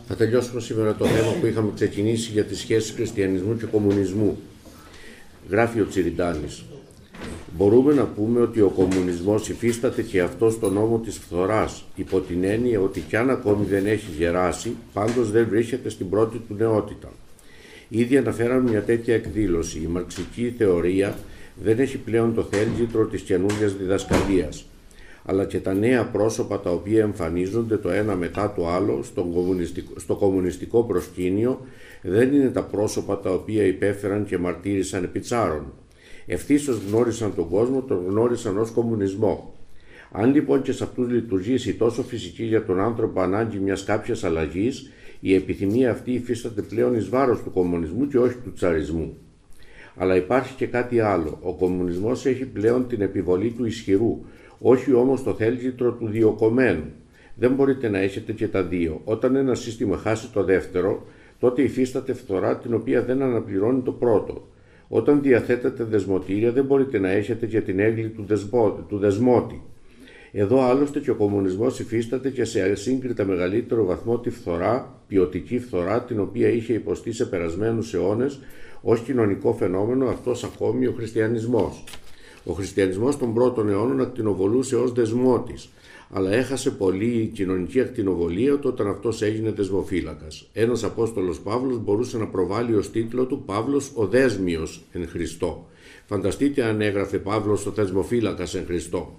Θα τελειώσουμε σήμερα το θέμα που είχαμε ξεκινήσει για τις σχέσεις χριστιανισμού και κομμουνισμού. Γράφει ο Τσιριντάνης. Μπορούμε να πούμε ότι ο κομμουνισμός υφίσταται και αυτό στο νόμο της φθοράς, υπό την έννοια ότι κι αν ακόμη δεν έχει γεράσει, πάντως δεν βρίσκεται στην πρώτη του νεότητα. Ήδη αναφέραμε μια τέτοια εκδήλωση. Η μαρξική θεωρία δεν έχει πλέον το θέλγητρο της καινούργιας διδασκαλίας, αλλά και τα νέα πρόσωπα τα οποία εμφανίζονται το ένα μετά το άλλο στο κομμουνιστικό προσκήνιο δεν είναι τα πρόσωπα τα οποία υπέφεραν και μαρτύρησαν επί τσάρων. Ευθύσως γνώρισαν τον κόσμο, τον γνώρισαν ως κομμουνισμό. Αν λοιπόν και σε αυτούς λειτουργήσει τόσο φυσική για τον άνθρωπο ανάγκη μιας κάποιας αλλαγής, η επιθυμία αυτή υφίσταται πλέον εις βάρος του κομμουνισμού και όχι του τσαρισμού. Αλλά υπάρχει και κάτι άλλο. Ο κομμουνισμός έχει πλέον την επιβολή του ισχυρού, όχι όμως το θέλγητρο του διοκομμένου. Δεν μπορείτε να έχετε και τα δύο. Όταν ένα σύστημα χάσει το δεύτερο, τότε υφίσταται φθορά την οποία δεν αναπληρώνει το πρώτο. Όταν διαθέτετε δεσμοτήρια, δεν μπορείτε να έχετε και την έγκλη του δεσμότη. Εδώ άλλωστε και ο κομμουνισμός υφίσταται και σε ασύγκριτα μεγαλύτερο βαθμό τη φθορά, ποιοτική φθορά, την οποία είχε υποστεί σε περασμένους αιώνες ως κοινωνικό φαινόμενο αυτός ακόμη ο χριστιανισμός. Ο χριστιανισμός των πρώτων αιώνων ακτινοβολούσε ως δεσμότης, αλλά έχασε πολύ η κοινωνική ακτινοβολία όταν αυτός έγινε δεσμοφύλακας. Ένας Απόστολος Παύλος μπορούσε να προβάλλει ως τίτλο του «Παύλος ο Δέσμιος εν Χριστώ». Φανταστείτε αν έγραφε «Παύλος ο Δεσμοφύλακας εν Χριστώ».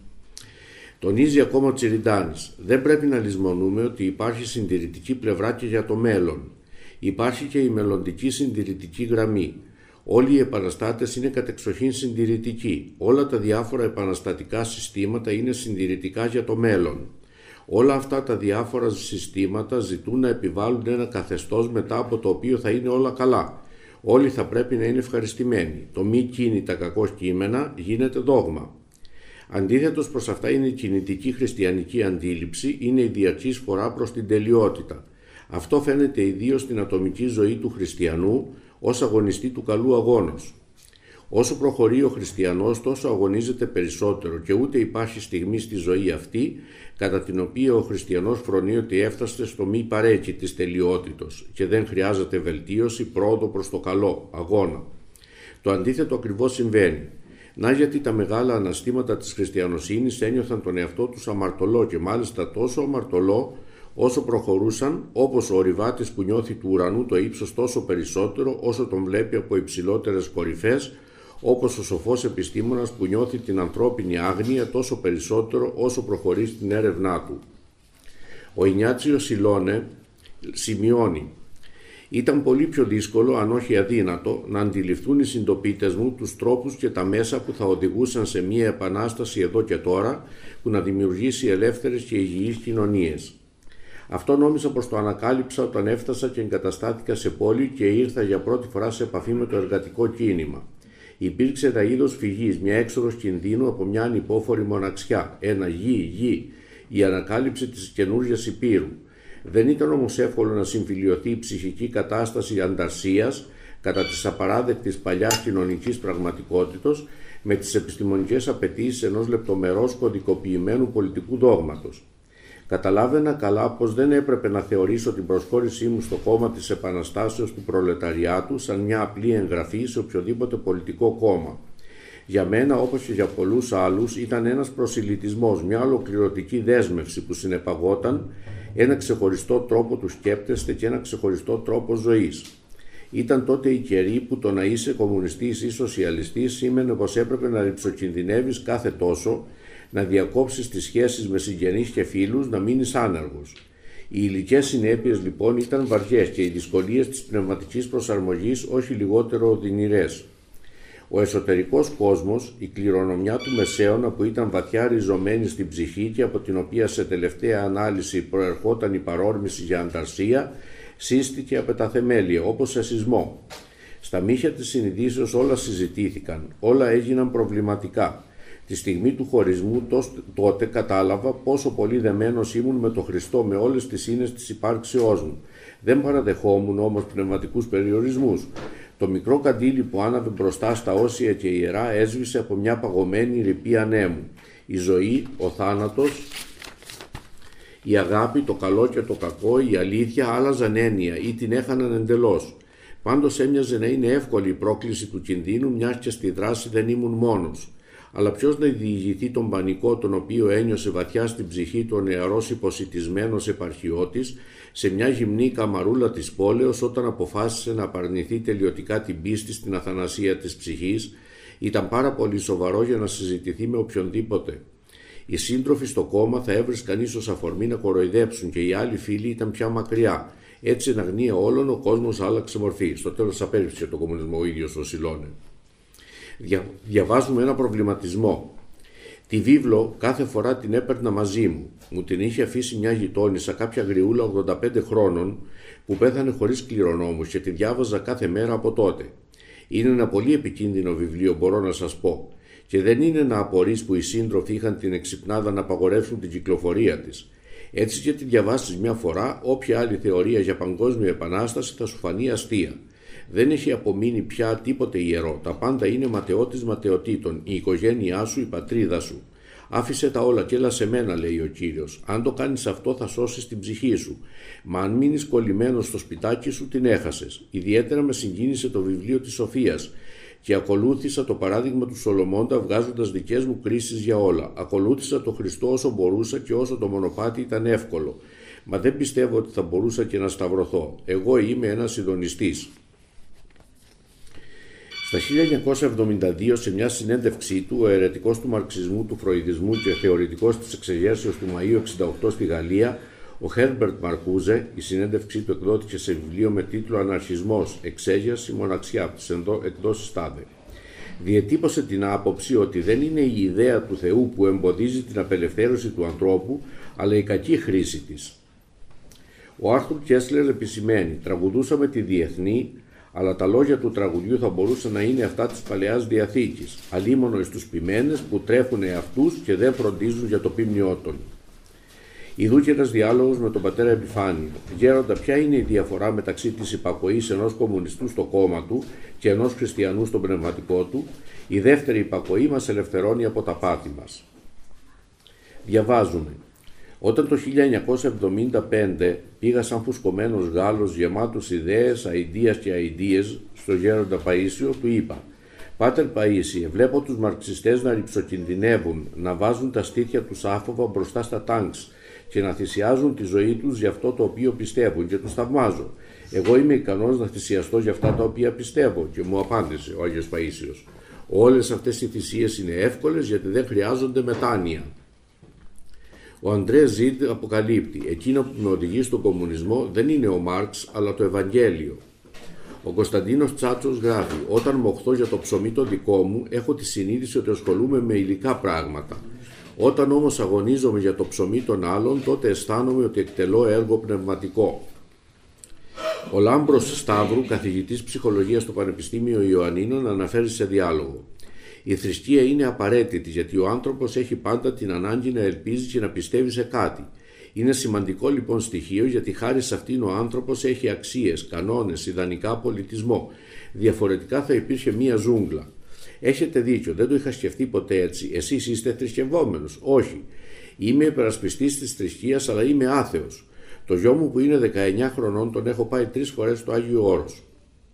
Τονίζει ακόμα ο Τσιριντάνης. Δεν πρέπει να λησμονούμε ότι υπάρχει συντηρητική πλευρά και για το μέλλον. Υπάρχει και η μελλοντική συντηρητική γραμμή. Όλοι οι επαναστάτες είναι κατεξοχήν συντηρητικοί. Όλα τα διάφορα επαναστατικά συστήματα είναι συντηρητικά για το μέλλον. Όλα αυτά τα διάφορα συστήματα ζητούν να επιβάλλουν ένα καθεστώς μετά από το οποίο θα είναι όλα καλά. Όλοι θα πρέπει να είναι ευχαριστημένοι. Το μη κίνητα κακώς κείμενα γίνεται δόγμα. Αντίθετος προς αυτά είναι η κινητική χριστιανική αντίληψη, είναι η διαρκής φορά προς την τελειότητα. Αυτό φαίνεται ιδίως στην ατομική ζωή του χριστιανού ως αγωνιστή του καλού αγώνος. Όσο προχωρεί ο χριστιανός, τόσο αγωνίζεται περισσότερο και ούτε υπάρχει στιγμή στη ζωή αυτή κατά την οποία ο χριστιανός φρονεί ότι έφτασε στο μη παρέκει της τελειότητος και δεν χρειάζεται βελτίωση, πρόοδο προς το καλό, αγώνα. Το αντίθετο ακριβώς συμβαίνει. Να γιατί τα μεγάλα αναστήματα της χριστιανοσύνης ένιωθαν τον εαυτό τους αμαρτωλό και μάλιστα τόσο αμαρτωλό όσο προχωρούσαν, όπως ο ορειβάτης που νιώθει του ουρανού το ύψος τόσο περισσότερο όσο τον βλέπει από υψηλότερες κορυφές, όπως ο σοφός επιστήμονας που νιώθει την ανθρώπινη άγνοια τόσο περισσότερο όσο προχωρεί στην έρευνά του. Ο Ινιάτσιο Σιλώνε σημειώνει: «Ήταν πολύ πιο δύσκολο, αν όχι αδύνατο, να αντιληφθούν οι συντοπίτες μου τους τρόπους και τα μέσα που θα οδηγούσαν σε μια επανάσταση εδώ και τώρα που να δημιουργήσει ελεύθερες και υγιείς κοινωνίες. Αυτό νόμιζα πως το ανακάλυψα όταν έφτασα και εγκαταστάθηκα σε πόλη και ήρθα για πρώτη φορά σε επαφή με το εργατικό κίνημα. Υπήρξε ένα είδος φυγής, μια έξοδος κινδύνου από μια ανυπόφορη μοναξιά, ένα γη, η ανακάλυψη της καινούργιας υπήρου. Δεν ήταν όμως εύκολο να συμφιλιωθεί η ψυχική κατάσταση ανταρσίας κατά της απαράδεκτης παλιάς κοινωνικής πραγματικότητος με τις επιστημονικές απαιτήσεις ενός λεπτομερώς κωδικοποιημένου πολιτικού δόγματος. Καταλάβαινα καλά πως δεν έπρεπε να θεωρήσω την προσχώρησή μου στο κόμμα της Επαναστάσεως του Προλεταριάτου σαν μια απλή εγγραφή σε οποιοδήποτε πολιτικό κόμμα. Για μένα, όπως και για πολλούς άλλους, ήταν ένας προσιλητισμός, μια ολοκληρωτική δέσμευση που συνεπαγόταν ένα ξεχωριστό τρόπο του σκέπτεστε και ένα ξεχωριστό τρόπο ζωής. Ήταν τότε η καιρή που το να είσαι κομμουνιστής ή σοσιαλιστής σήμαινε πως έπρεπε να ριψοκινδυνεύεις κάθε τόσο, να διακόψεις τις σχέσεις με συγγενείς και φίλους, να μείνεις άνεργος. Οι υλικές συνέπειες λοιπόν ήταν βαριές και οι δυσκολίες της πνευματικής προσαρμογής όχι λιγότερο οδυνηρές. Ο εσωτερικός κόσμος, η κληρονομιά του Μεσαίωνα που ήταν βαθιά ριζωμένη στην ψυχή και από την οποία σε τελευταία ανάλυση προερχόταν η παρόρμηση για ανταρσία, σύστηκε από τα θεμέλια όπως σε σεισμό. Στα μύχια της συνειδήσεως όλα συζητήθηκαν, όλα έγιναν προβληματικά. Τη στιγμή του χωρισμού τότε κατάλαβα πόσο πολύ δεμένος ήμουν με τον Χριστό με όλες τις ίνες της υπάρξεώς μου. Δεν παραδεχόμουν όμως πνευματικούς περιορισμούς. Το μικρό καντήλι που άναβε μπροστά στα όσια και ιερά έσβησε από μια παγωμένη ρηπή ανέμου. Η ζωή, ο θάνατος, Η αγάπη, το καλό και το κακό, η αλήθεια άλλαζαν έννοια ή την έχαναν εντελώς. Πάντως έμοιαζε να είναι εύκολη η πρόκληση του κινδύνου, μιας και στη δράση δεν ήμουν μόνος. Αλλά ποιος να διηγηθεί τον πανικό τον οποίο ένιωσε βαθιά στην ψυχή του ο νεαρός υποσιτισμένος επαρχιώτης σε μια γυμνή καμαρούλα της πόλεως όταν αποφάσισε να απαρνηθεί τελειωτικά την πίστη στην αθανασία της ψυχής? Ήταν πάρα πολύ σοβαρό για να συζητηθεί με οποιονδήποτε. Οι σύντροφοι στο κόμμα θα έβρισκαν ίσως αφορμή να κοροϊδέψουν και οι άλλοι φίλοι ήταν πια μακριά. Έτσι, εν αγνία όλων, ο κόσμος άλλαξε μορφή. Στο τέλος απέρριψε το κομμουνισμό ο ίδιος ο Σιλώνε. Διαβάζουμε ένα προβληματισμό. Τη βίβλο κάθε φορά την έπαιρνα μαζί μου. Μου την είχε αφήσει μια γειτόνισσα, κάποια γριούλα 85 χρόνων, που πέθανε χωρίς κληρονόμους και τη διάβαζα κάθε μέρα από τότε. Είναι ένα πολύ επικίνδυνο βιβλίο, μπορώ να σας πω. Και δεν είναι να απορείς που οι σύντροφοι είχαν την εξυπνάδα να απαγορεύσουν την κυκλοφορία της. Έτσι και τη διαβάσεις μια φορά, όποια άλλη θεωρία για παγκόσμια επανάσταση θα σου φανεί αστεία. Δεν έχει απομείνει πια τίποτε ιερό. Τα πάντα είναι ματαιώτης ματαιωτήτων. Η οικογένειά σου, η πατρίδα σου. Άφησε τα όλα και έλα σε μένα, λέει ο Κύριος. Αν το κάνεις αυτό, θα σώσεις την ψυχή σου. Μα αν μείνεις κολλημένος στο σπιτάκι σου, την έχασες. Ιδιαίτερα με συγκίνησε το βιβλίο της Σοφίας. Και ακολούθησα το παράδειγμα του Σολομώντα βγάζοντας δικές μου κρίσεις για όλα. Ακολούθησα το Χριστό όσο μπορούσα και όσο το μονοπάτι ήταν εύκολο. Μα δεν πιστεύω ότι θα μπορούσα και να σταυρωθώ. Εγώ είμαι ένας ειδονιστής. Στα 1972, σε μια συνέντευξή του, ο αιρετικός του μαρξισμού, του φροηδισμού και θεωρητικός της εξεγέρσεως του Μαΐου 68 στη Γαλλία, ο Χέρμπερτ Μαρκούζε, η συνέντευξή του εκδόθηκε σε βιβλίο με τίτλο «Αναρχισμός, εξέγερση, μοναξιά» από τις εκδόσεις Τάδε. Διετύπωσε την άποψη ότι δεν είναι η ιδέα του Θεού που εμποδίζει την απελευθέρωση του ανθρώπου, αλλά η κακή χρήση της. Ο Άρθουρ Κέσλερ επισημαίνει: «Τραγουδούσαμε τη διεθνή, αλλά τα λόγια του τραγουδιού θα μπορούσαν να είναι αυτά της Παλαιάς Διαθήκης, αλίμονο εις τους ποιμένες που τρέφουν εαυτούς και δεν φροντίζουν για το ποίμνιό των». Ιδού και ένας διάλογος με τον πατέρα Επιφάνιο. Γέροντα, ποια είναι η διαφορά μεταξύ της υπακοής ενός κομμουνιστού στο κόμμα του και ενός χριστιανού στον πνευματικό του? Η δεύτερη υπακοή μας ελευθερώνει από τα πάθη μας. Διαβάζουμε. Όταν το 1975 πήγα σαν φουσκωμένος Γάλλος γεμάτος ιδέες, αηδίες και αηδίες στο γέροντα Παΐσιο, του είπα: «Πάτερ Παΐσιε, βλέπω τους μαρξιστές να ρυψοκινδυνεύουν, να βάζουν τα στήθια τους άφοβα μπροστά στα τάγκς και να θυσιάζουν τη ζωή τους για αυτό το οποίο πιστεύουν και τους θαυμάζω. Εγώ είμαι ικανός να θυσιαστώ για αυτά τα οποία πιστεύω». Και μου απάντησε ο Άγιος Παΐσιος: «Όλες αυτές οι θυσίες είναι εύκολες γιατί δεν χρειάζονται μετάνοια». Ο Αντρέ Ζιντ αποκαλύπτει: «Εκείνο που με οδηγεί στον κομμουνισμό δεν είναι ο Μάρξ, αλλά το Ευαγγέλιο». Ο Κωνσταντίνος Τσάτσος γράφει: «Όταν μοχθώ για το ψωμί το δικό μου, έχω τη συνείδηση ότι ασχολούμαι με υλικά πράγματα. Όταν όμως αγωνίζομαι για το ψωμί των άλλων, τότε αισθάνομαι ότι εκτελώ έργο πνευματικό». Ο Λάμπρος Σταύρου, καθηγητής ψυχολογίας στο Πανεπιστήμιο Ιωαννίνων, αναφέρει σε διάλογο: «Η θρησκεία είναι απαραίτητη γιατί ο άνθρωπος έχει πάντα την ανάγκη να ελπίζει και να πιστεύει σε κάτι. Είναι σημαντικό λοιπόν στοιχείο γιατί χάρη σε αυτήν ο άνθρωπος έχει αξίες, κανόνες, ιδανικά, πολιτισμό. Διαφορετικά θα υπήρχε μία ζούγκλα». «Έχετε δίκιο, δεν το είχα σκεφτεί ποτέ έτσι. Εσείς είστε θρησκευόμενος?» «Όχι. Είμαι υπερασπιστής της θρησκείας, αλλά είμαι άθεος. Το γιο μου που είναι 19 χρονών τον έχω πάει 3 φορές στο Άγιο Όρος.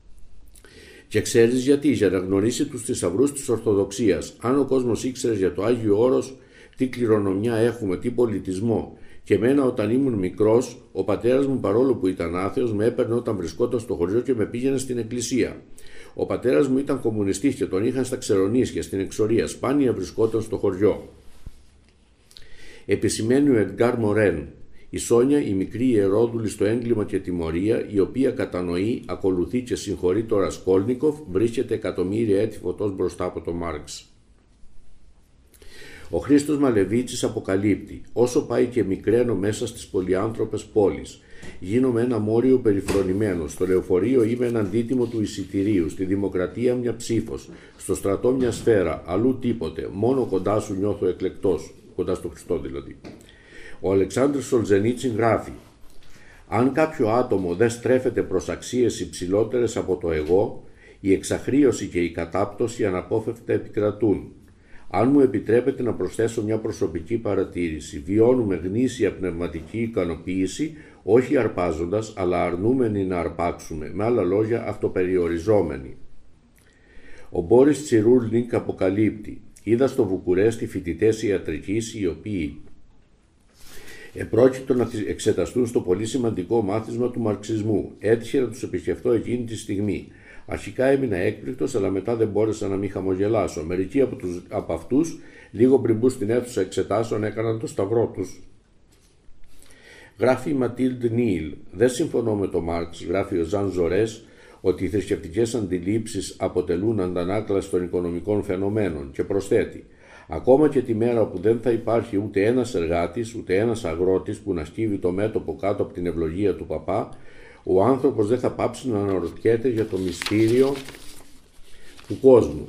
Και ξέρεις γιατί? Για να γνωρίσει τους θησαυρούς της Ορθοδοξίας. Αν ο κόσμος ήξερε για το Άγιο Όρος, τι κληρονομιά έχουμε, τι πολιτισμό. Και εμένα όταν ήμουν μικρός, ο πατέρας μου παρόλο που ήταν άθεος, με έπαιρνε όταν βρισκόταν στο χωριό και με πήγαινε στην εκκλησία. Ο πατέρας μου ήταν κομμουνιστής και τον είχαν στα ξερονίσια, στην εξορία. Σπάνια βρισκόταν στο χωριό». Επισημαίνει ο Εντγκάρ Μορέν: «Η Σόνια, η μικρή ιερόδουλη στο έγκλημα και τιμωρία, η οποία κατανοεί, ακολουθεί και συγχωρεί το Ρασκόλνικοφ, βρίσκεται εκατομμύρια έτη φωτός μπροστά από τον Μάρξ». Ο Χρήστος Μαλεβίτσης αποκαλύπτει: «Όσο πάει και μικραίνω μέσα στις πολυάνθρωπες πόλεις, γίνομαι ένα μόριο περιφρονημένο. Στο λεωφορείο είμαι ένα αντίτιμο του εισιτηρίου, στη δημοκρατία μια ψήφος, στο στρατό μια σφαίρα, αλλού τίποτε, μόνο κοντά σου νιώθω εκλεκτός», κοντά στο Χριστό δηλαδή. Ο Αλεξάνδρος Σολζενίτσιν γράφει: «Αν κάποιο άτομο δεν στρέφεται προς αξίες υψηλότερες από το εγώ, η εξαχρίωση και η κατάπτωση αναπόφευκτα επικρατούν. Αν μου επιτρέπετε να προσθέσω μια προσωπική παρατήρηση, βιώνουμε γνήσια πνευματική ικανοποίηση, όχι αρπάζοντας, αλλά αρνούμενοι να αρπάξουμε, με άλλα λόγια αυτοπεριοριζόμενοι. Ο Μπόρις Τσιρούλνικ αποκαλύπτει: είδα στο Βουκουρέστι φοιτητές ιατρικής οι οποίοι επρόκειτο να εξεταστούν στο πολύ σημαντικό μάθημα του μαρξισμού. Έτυχε να τους επισκεφτώ εκείνη τη στιγμή. Αρχικά έμεινα έκπληκτος, αλλά μετά δεν μπόρεσα να μην χαμογελάσω. Μερικοί από αυτούς, λίγο πριν μπουν στην αίθουσα εξετάσεων, έκαναν το σταυρό τους. Γράφει η Ματίλντ Νίλ: δεν συμφωνώ με τον Μάρξ, γράφει ο Ζαν Ζορές, ότι οι θρησκευτικές αντιλήψεις αποτελούν αντανάκλαση των οικονομικών φαινομένων, και προσθέτει: ακόμα και τη μέρα που δεν θα υπάρχει ούτε ένας εργάτης, ούτε ένας αγρότης που να σκύβει το μέτωπο κάτω από την ευλογία του παπά, ο άνθρωπος δεν θα πάψει να αναρωτιέται για το μυστήριο του κόσμου.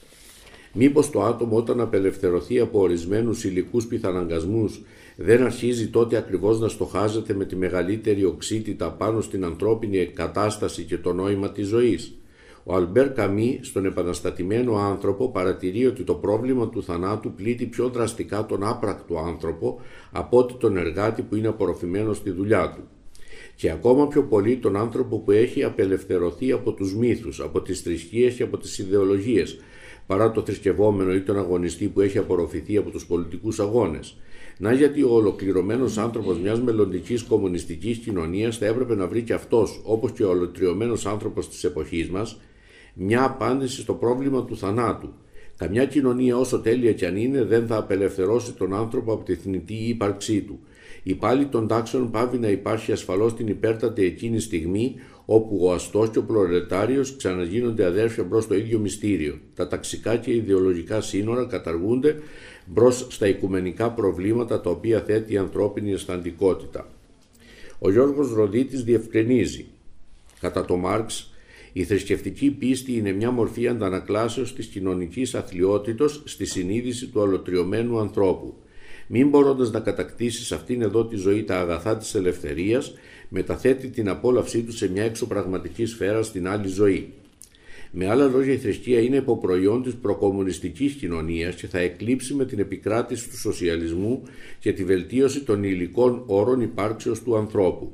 Μήπως το άτομο, όταν απελευθερωθεί από ορισμένους υλικούς πιθαναγκασμούς, δεν αρχίζει τότε ακριβώς να στοχάζεται με τη μεγαλύτερη οξύτητα πάνω στην ανθρώπινη κατάσταση και το νόημα της ζωής? Ο Αλμπέρ Καμί, στον επαναστατημένο άνθρωπο, παρατηρεί ότι το πρόβλημα του θανάτου πλήττει πιο δραστικά τον άπρακτο άνθρωπο από ότι τον εργάτη που είναι απορροφημένος στη δουλειά του. Και ακόμα πιο πολύ τον άνθρωπο που έχει απελευθερωθεί από τους μύθους, από τις θρησκείες και από τις ιδεολογίες, παρά το θρησκευόμενο ή τον αγωνιστή που έχει απορροφηθεί από τους πολιτικούς αγώνες. Να γιατί ο ολοκληρωμένος άνθρωπος μιας μελλοντικής κομμουνιστικής κοινωνίας θα έπρεπε να βρει και αυτός, όπως και ο ολοκληρωμένος άνθρωπος της εποχής μας, μια απάντηση στο πρόβλημα του θανάτου. Καμιά κοινωνία, όσο τέλεια κι αν είναι, δεν θα απελευθερώσει τον άνθρωπο από τη θνητή ύπαρξή του. Η πάλη των τάξεων πάβει να υπάρχει ασφαλώς την υπέρτατη εκείνη στιγμή όπου ο αστός και ο προλετάριος ξαναγίνονται αδέρφια μπρος στο ίδιο μυστήριο. Τα ταξικά και ιδεολογικά σύνορα καταργούνται μπρος στα οικουμενικά προβλήματα τα οποία θέτει η ανθρώπινη αισθαντικότητα. Ο Γιώργος Ροδίτης διευκρινίζει: κατά το Μάρξ, η θρησκευτική πίστη είναι μια μορφή αντανακλάσεως της κοινωνικής αθλιότητος στη συνείδηση του αλωτριωμένου ανθρώπου. Μην μπορώντας να κατακτήσει σε αυτήν εδώ τη ζωή τα αγαθά της ελευθερίας, μεταθέτει την απόλαυσή του σε μια εξωπραγματική σφαίρα στην άλλη ζωή. Με άλλα λόγια, η θρησκεία είναι υποπροϊόν της προκομμουνιστικής κοινωνίας και θα εκλείψει με την επικράτηση του σοσιαλισμού και τη βελτίωση των υλικών όρων υπάρξεως του ανθρώπου.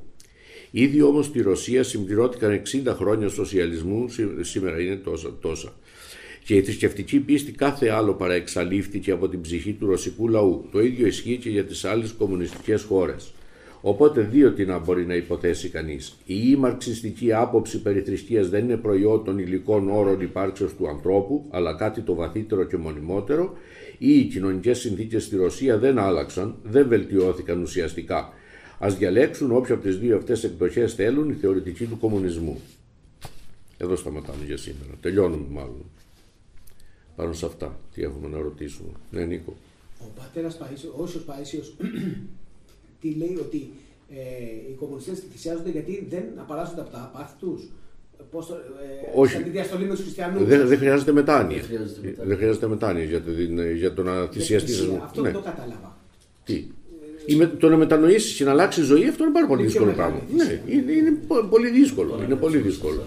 Ήδη όμως στη Ρωσία συμπληρώθηκαν 60 χρόνια σοσιαλισμού, σήμερα είναι τόσα. Και η θρησκευτική πίστη κάθε άλλο παρά εξαλείφθηκε από την ψυχή του ρωσικού λαού. Το ίδιο ισχύει και για τις άλλες κομμουνιστικές χώρες. Οπότε δύο τι να μπορεί να υποθέσει κανείς. Η μαρξιστική άποψη περί θρησκείας δεν είναι προϊόν των υλικών όρων υπάρξεως του ανθρώπου, αλλά κάτι το βαθύτερο και μονιμότερο, ή οι κοινωνικές συνθήκες στη Ρωσία δεν άλλαξαν, δεν βελτιώθηκαν ουσιαστικά. Ας διαλέξουν όποια από τις δύο αυτές εκδοχές θέλουν οι θεωρητικοί του κομμουνισμού. Εδώ σταματάμε για σήμερα. Τελειώνουμε μάλλον. Πάνω σε αυτά, τι έχουμε να ρωτήσουμε. Ναι, Νίκο. Ο πατέρας Παΐσιος, ο Όσιος Παΐσιος, τι λέει, ότι οι κομμουνιστές θυσιάζονται γιατί δεν απαλλάσσονται από τα πάθη τους? Όχι. Σαν τη διαστολή με τους χριστιανούς. Δεν χρειάζεται μετάνοια. Δεν χρειάζεται μετάνοια για το να θυσιαστείς. Αυτό δεν το κατάλαβα. Τι? Το να μετανοήσεις και να αλλάξει ζωή, αυτό είναι πάρα πολύ δύσκολο πράγμα. Ναι, είναι πολύ δύσκολο. Είναι πολύ δύσκολο.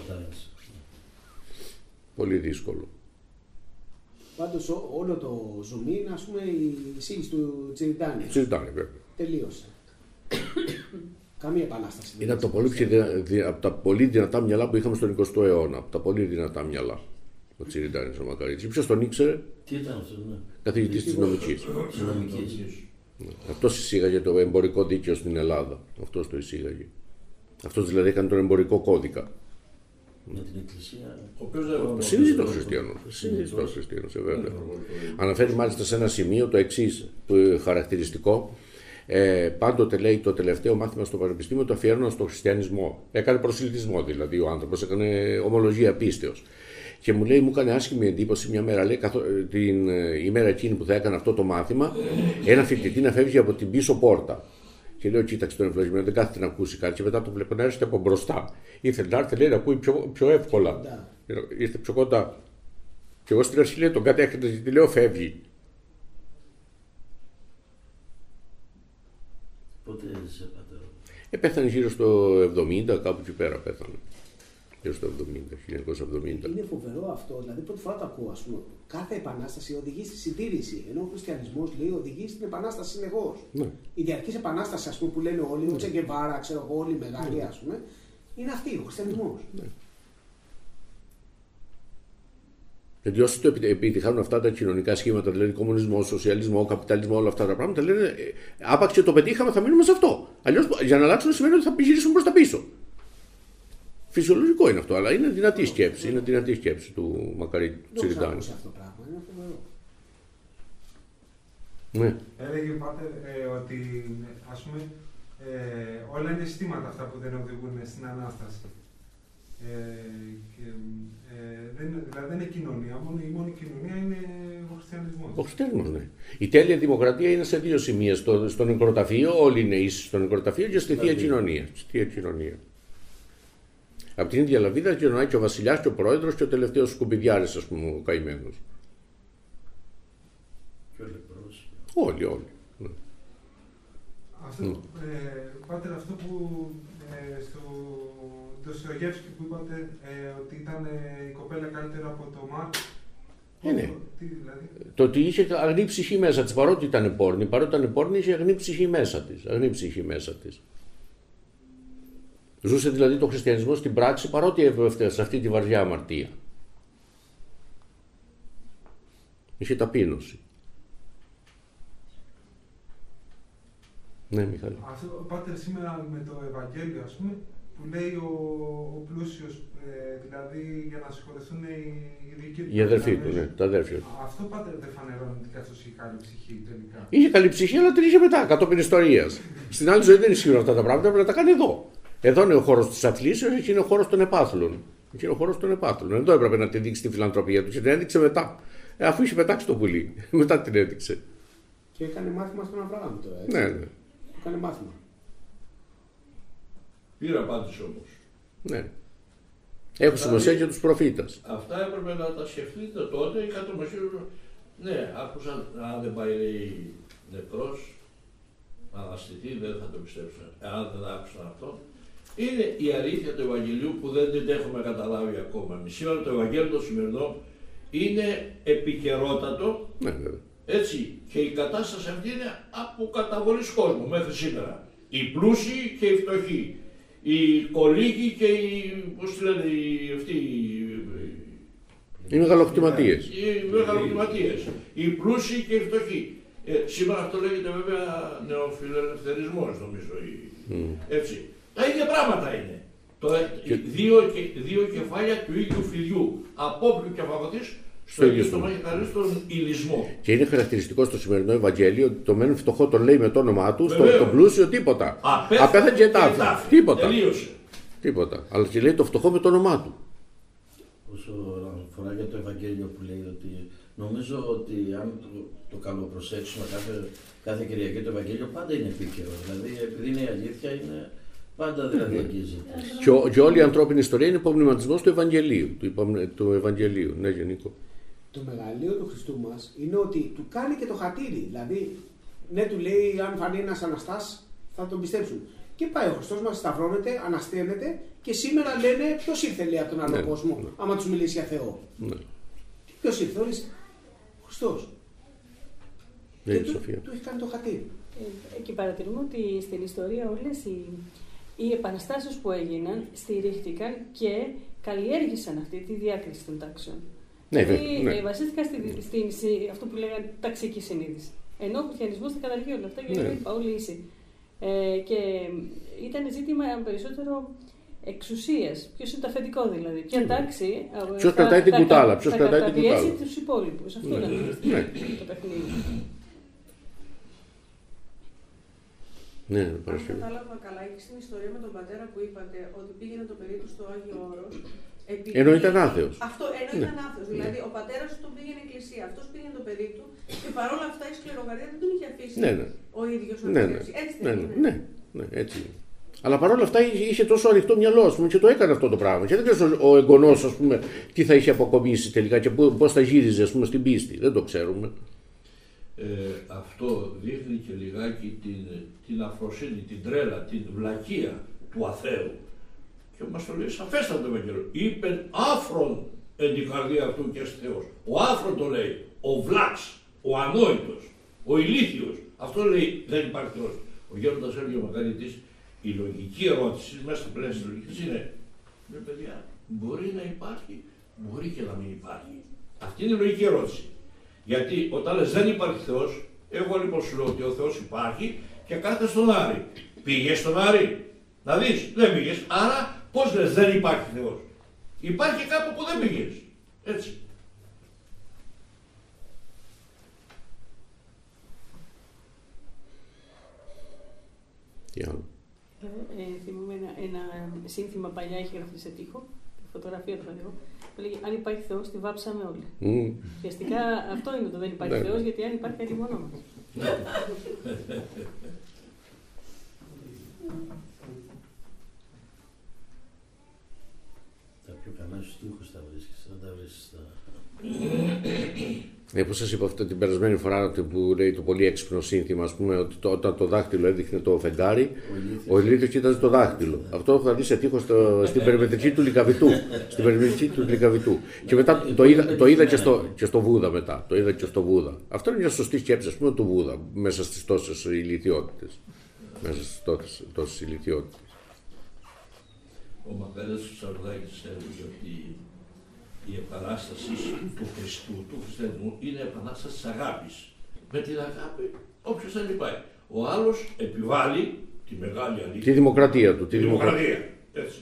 Πολύ δύσκολο. Πάντως όλο το ζουμί είναι, ας πούμε, η εισήγηση του Τσιριτάνη. Τσιριτάνη, βέβαια. Τελείωσε. Καμία επανάσταση. Είναι από τα πολύ δυνατά μυαλά που είχαμε στον 20ο αιώνα. Από τα πολύ δυνατά μυαλά. Ο Τσιριτάνης ο Μακαρίτης. Ποιος τον ήξερε? Τι ήταν αυτό, ναι. Καθηγητής της νομικής. Αυτός εισήγαγε το εμπορικό δίκαιο στην Ελλάδα. Αυτός το εισήγαγε. Αυτός δηλαδή έκανε τον εμπορικό κώδικα. Με την Εκκλησία. Συνειδητός χριστιανός, βέβαια. Αναφέρει μάλιστα σε ένα σημείο το εξής χαρακτηριστικό. Πάντοτε λέει το τελευταίο μάθημα στο Πανεπιστήμιο το αφιέρωνα στο χριστιανισμό. Έκανε προσελητισμό δηλαδή ο άνθρωπος, έκανε ομολογία πίστεως. Και μου λέει, μου έκανε άσχημη εντύπωση μια μέρα, λέει, την ημέρα εκείνη που θα έκανε αυτό το μάθημα, ένα φοιτητή να φεύγει από την πίσω πόρτα. Και λέω, κοίταξε τον ευλογημένο, δεν κάθεται να ακούσει κάτι. Και μετά το βλέπω να έρχεται από μπροστά. Ήθελε να έρθει, λέει, να ακούει πιο εύκολα. Ήρθε πιο κοντά. Και εγώ στην αρχή, λέει, τον κάτι έρχεται και λέω, φεύγει. Πότε έζησε, πατέρα? Πέθανε γύρω στο 70, κάπου εκεί πέρα πέθανε. έως το 1970. Είναι φοβερό αυτό, δηλαδή πρώτη φορά το ακούω, ας πούμε. Κάθε επανάσταση οδηγεί στη συντήρηση, ενώ ο χριστιανισμός λέει οδηγεί στην επανάσταση συνεχώς. Ναι. Η διαρκής επανάσταση, ας πούμε, που λένε όλοι, ο Τσε Γκεβάρα, ξέρω εγώ, όλοι οι μεγάλοι, ας πούμε, είναι αυτή, ο χριστιανισμός. Ναι. Γιατί όσοι το επιτυχάνουν αυτά τα κοινωνικά σχήματα, δηλαδή κομμουνισμό, σοσιαλισμό, καπιταλισμό, όλα αυτά τα πράγματα, λένε άπαξ και το πετύχαμε, θα μείνουμε σε αυτό. Αλλιώς για να αλλάξουν σημαίνει ότι θα γυρίσουν προς τα πίσω. Φυσιολογικό είναι αυτό, αλλά είναι δυνατή σκέψη. Είναι δυνατή σκέψη του Μακαρίτη Τσιριτάνη. Αυτό το πράγμα είναι φοβερό. Ναι. Έλεγε ο Πάτερ ότι ας πούμε, όλα είναι αισθήματα αυτά που δεν οδηγούν στην Ανάσταση. Δηλαδή δεν είναι κοινωνία, η μόνη κοινωνία είναι ο χριστιανισμός. Ο χριστιανισμός, ναι. Η τέλεια δημοκρατία είναι σε δύο σημεία. Στο νεκροταφείο, όλοι είναι ίσοι στο νεκροταφείο και στη θεία κοινωνία. Από την ίδια λαβίδα κοινωνάει και ο βασιλιάς και ο πρόεδρος και ο τελευταίος σκουπιδιάρης, ας πούμε, ο καημένος. Και ο λεπρός. Όλοι. Ναι. Αυτό, Πάτερ, αυτό που στο Ντοστογεύσκι που είπατε ότι ήταν η κοπέλα καλύτερα από το Μάρκ. Ναι. Τι δηλαδή? Το ότι είχε αγνή ψυχή μέσα της, παρότι ήταν πόρνη, είχε αγνή ψυχή μέσα της. Ζούσε δηλαδή το χριστιανισμό στην πράξη, παρότι έπεφτε σε αυτή τη βαριά αμαρτία. Είχε ταπείνωση. Ναι, Μιχάλη. Αυτό, Πάτερ, σήμερα με το Ευαγγέλιο, ας πούμε, που λέει ο πλούσιος, δηλαδή για να συγχωρεθούν οι δικοί του. Οι αδερφοί του, ναι, τα αδέρφια του. Αυτό, Πάτερ, δεν φανερώνει ότι καθώς είχε καλή ψυχή τελικά. Είχε καλή ψυχή, αλλά την είχε μετά, κατόπιν ιστορίας. Στην άλλη ζωή δεν ισχύουν αυτά τα πράγματα, πρέπει να τα κάνει εδώ. Εδώ είναι ο χώρος της αθλήσεως, εκεί είναι ο χώρος των επάθλων. Εδώ έπρεπε να την δείξει τη φιλανθρωπία του και την έδειξε μετά. Αφού είχε πετάξει το πουλί, μετά την έδειξε. Και έκανε μάθημα στον Αβραάμ τώρα. Ναι. Έκανε μάθημα. Πήρα απάντηση όμως. Ναι. Έχουν σημασία και τους προφήτες. Αυτά έπρεπε να τα σκεφτείτε τότε ή κάτω μεσίου. Ναι, άκουσαν, αν δεν πάει νεκρός, να αναστηθεί, δεν θα το πιστέψουν. Αν δεν άκουσαν αυτό. Είναι η αλήθεια του Ευαγγελίου που δεν την έχουμε καταλάβει ακόμα. Σήμερα το Ευαγγέλιο το σημερινό είναι επικαιρότατο. Ναι, βέβαια. Έτσι, και η κατάσταση αυτή είναι από καταβολής κόσμου μέχρι σήμερα. Οι πλούσιοι και οι φτωχοί. Οι κολύγοι και οι, πώς τη λένε, οι μεγαλοκτηματίες. Οι πλούσιοι και οι φτωχοί. Σήμερα αυτό λέγεται βέβαια νεοφιλελευθερισμός, νομίζω. Έτσι. Τα ίδια πράγματα είναι. Δύο κεφάλια του ίδιου φυδιού. Απόποιο και φαγωθείς στο ίδιο στόμα και καλείς τον ηλισμό. Και είναι χαρακτηριστικό στο σημερινό Ευαγγέλιο ότι το μεν φτωχό τον λέει με το όνομά του, το πλούσιο τίποτα. Απέθανε και τάφη. Τίποτα. Αλλά και λέει το φτωχό με το όνομά του. Όσο αφορά για το Ευαγγέλιο που λέει ότι νομίζω ότι αν το καλοπροσέξουμε κάθε Κυριακή το Ευαγγέλιο πάντα είναι επίκαιρο. Δηλαδή επειδή είναι η αλήθεια είναι πάντα δηλαδή αγγίζεται. Και όλη η ανθρώπινη ιστορία είναι υπομνηματισμός του Ευαγγελίου. Ναι, Γενικό. Το μεγαλείο του Χριστού μας είναι ότι του κάνει και το χατήρι. Δηλαδή, ναι, του λέει αν φανεί ένας Αναστάς θα τον πιστέψουν. Και πάει ο Χριστός μας, σταυρώνεται, ανασταίνεται και σήμερα λένε ποιος ήρθε λέει από τον άλλο κόσμο, άμα τους μιλήσει για Θεό. Ναι. Ποιος ήρθε, ο Χριστός. Ναι, και του έχει κάνει το χατήρι. Και παρατηρούμε ότι στην ιστορία όλες οι επαναστάσεις που έγιναν στηρίχτηκαν και καλλιέργησαν αυτή τη διάκριση των τάξεων. Δηλαδή βασίστηκαν στην αυτό που λέγανε ταξική συνείδηση. Ενώ ο χριστιανισμός τα καταργεί όλα αυτά γιατί είπα όλοι ίσοι. Και ήταν ζήτημα περισσότερο εξουσίας. Ποιος είναι το αφεντικό δηλαδή. Ποια τάξη. Ποιος κρατάει την κουτάλα. Θα καταπιέσει τους υπόλοιπους. Αυτό ήταν το παιχνίδι. Ναι, αν κατάλαβα καλά, και στην ιστορία με τον πατέρα που είπατε ότι πήγαινε το παιδί του στο Άγιο Όρος. Ενώ ήταν άθεος. Αυτό, ήταν άθεος. Δηλαδή, ο πατέρας του τον πήγαινε εκκλησία, αυτός πήγαινε το παιδί του και παρόλα αυτά η σκληροκαρδία δεν τον είχε αφήσει ο ίδιος να πιστέψει. Έτσι δεν είναι. Ναι, έτσι είναι. Αλλά παρόλα αυτά είχε τόσο ανοιχτό μυαλό, ας πούμε, και το έκανε αυτό το πράγμα. Και δεν ξέρει ο εγγονός, ας πούμε, τι θα είχε αποκομίσει τελικά και πώς θα γύριζε, ας πούμε, στην πίστη. Δεν το ξέρουμε. Αυτό δείχνει και λιγάκι την αφροσύνη, την τρέλα, την βλακεία του αθέου. Και μας το λέει σαφέστατα το Ευαγγέλιο. Είπε άφρον εν την καρδία αυτού και έστι Θεός. Ο άφρον το λέει, ο βλάξ, ο ανόητος, ο ηλίθιος. Αυτό λέει δεν υπάρχει Θεός. Ο Γέροντας έλεγε ο Μακαρίτης, η λογική ερώτηση μέσα στο πλαίσιο της λογικής είναι, παιδιά, μπορεί να υπάρχει, μπορεί και να μην υπάρχει. Αυτή είναι η λογική ερώτηση. Γιατί όταν λες δεν υπάρχει Θεός, εγώ λοιπόν σου λέω ότι ο Θεός υπάρχει και κάθεται στον Άρη. Πήγες στον Άρη, να δεις, δεν πήγες. Άρα πώς λες δεν υπάρχει Θεός. Υπάρχει κάπου που δεν πήγες. Έτσι. Τι άλλο. Θυμούμαι ένα σύνθημα παλιά, είχε γραφτεί σε τοίχο, φωτογραφία του εγώ. Λέγε, αν υπάρχει Θεός, τη βάψαμε όλοι. Ουσιαστικά αυτό είναι το δεν υπάρχει Θεός, γιατί αν υπάρχει κάτι μόνο μας. Τα πιο καλά στους τοίχους τα βρίσκεις, δεν τα βρίσκεις στα... Πώς σας είπα αυτή την περασμένη φορά που λέει το πολύ έξυπνο σύνθημα, ας πούμε, ότι όταν το δάχτυλο έδειχνε το φεγγάρι, ο ηλίθιος κοίταζε το δάχτυλο. Αυτό έχω δει σε τοίχο στην περιμετρική του Λυκαβητού. Στην περιμετρική του Λυκαβητού. Και μετά το είδα και στο Βούδα μετά. Το είδα και στο Βούδα. Αυτό είναι μια σωστή σκέψη, ας πούμε, του Βούδα, μέσα στις τόσες ηλιθιότητες. Μέσα στις τόσες ηλιθιότητες. Ο Μακαρίτης του Σαρδάκης έλεγε ότι η επανάσταση του Χριστού, του χριστιανισμού, είναι επανάσταση της αγάπης. Με την αγάπη όποιος δεν πάει. Ο άλλος επιβάλλει τη μεγάλη αλήθεια. Τη δημοκρατία του. Τη δημοκρατία. Έτσι.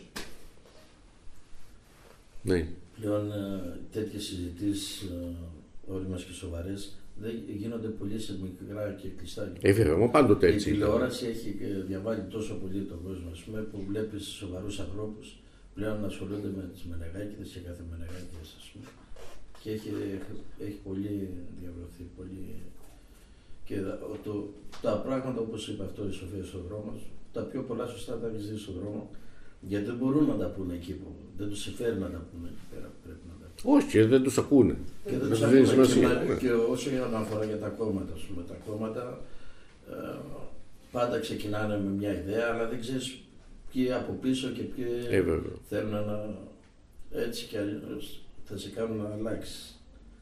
Ναι. Πλέον τέτοιες συζητήσεις όλοι μας και σοβαρές δεν γίνονται πολύ σε μικρά και κλειστά. Βέβαια, πάντοτε έτσι. Η τηλεόραση έχει διαβάλει τόσο πολύ τον κόσμο, ας πούμε, που βλέπεις σοβαρούς ανθρώπους πλέον ασχολούνται με τις μενεγάκηδες και κάθε μενεγάκηδες, ας πούμε. Και έχει πολύ διαβρωθεί, πολύ... Και τα πράγματα, όπως είπε αυτό η Σοφία στον δρόμο, τα πιο πολλά σωστά τα έχεις δει στον δρόμο, γιατί δεν μπορούν να τα πούνε εκεί που δεν τους συμφέρει να τα πούνε εκεί πέρα που πρέπει να τα πούνε. Όχι, δεν τους ακούνε. Και δεν τους ακούνε. Και όσο για να αφορά για τα κόμματα, ας πούμε, τα κόμματα πάντα ξεκινάνε με μια ιδέα, αλλά δεν ξέρεις ποιοι από πίσω και ποιοι θέλουν να έτσι και αλλιώς θα σε κάνουν να αλλάξεις.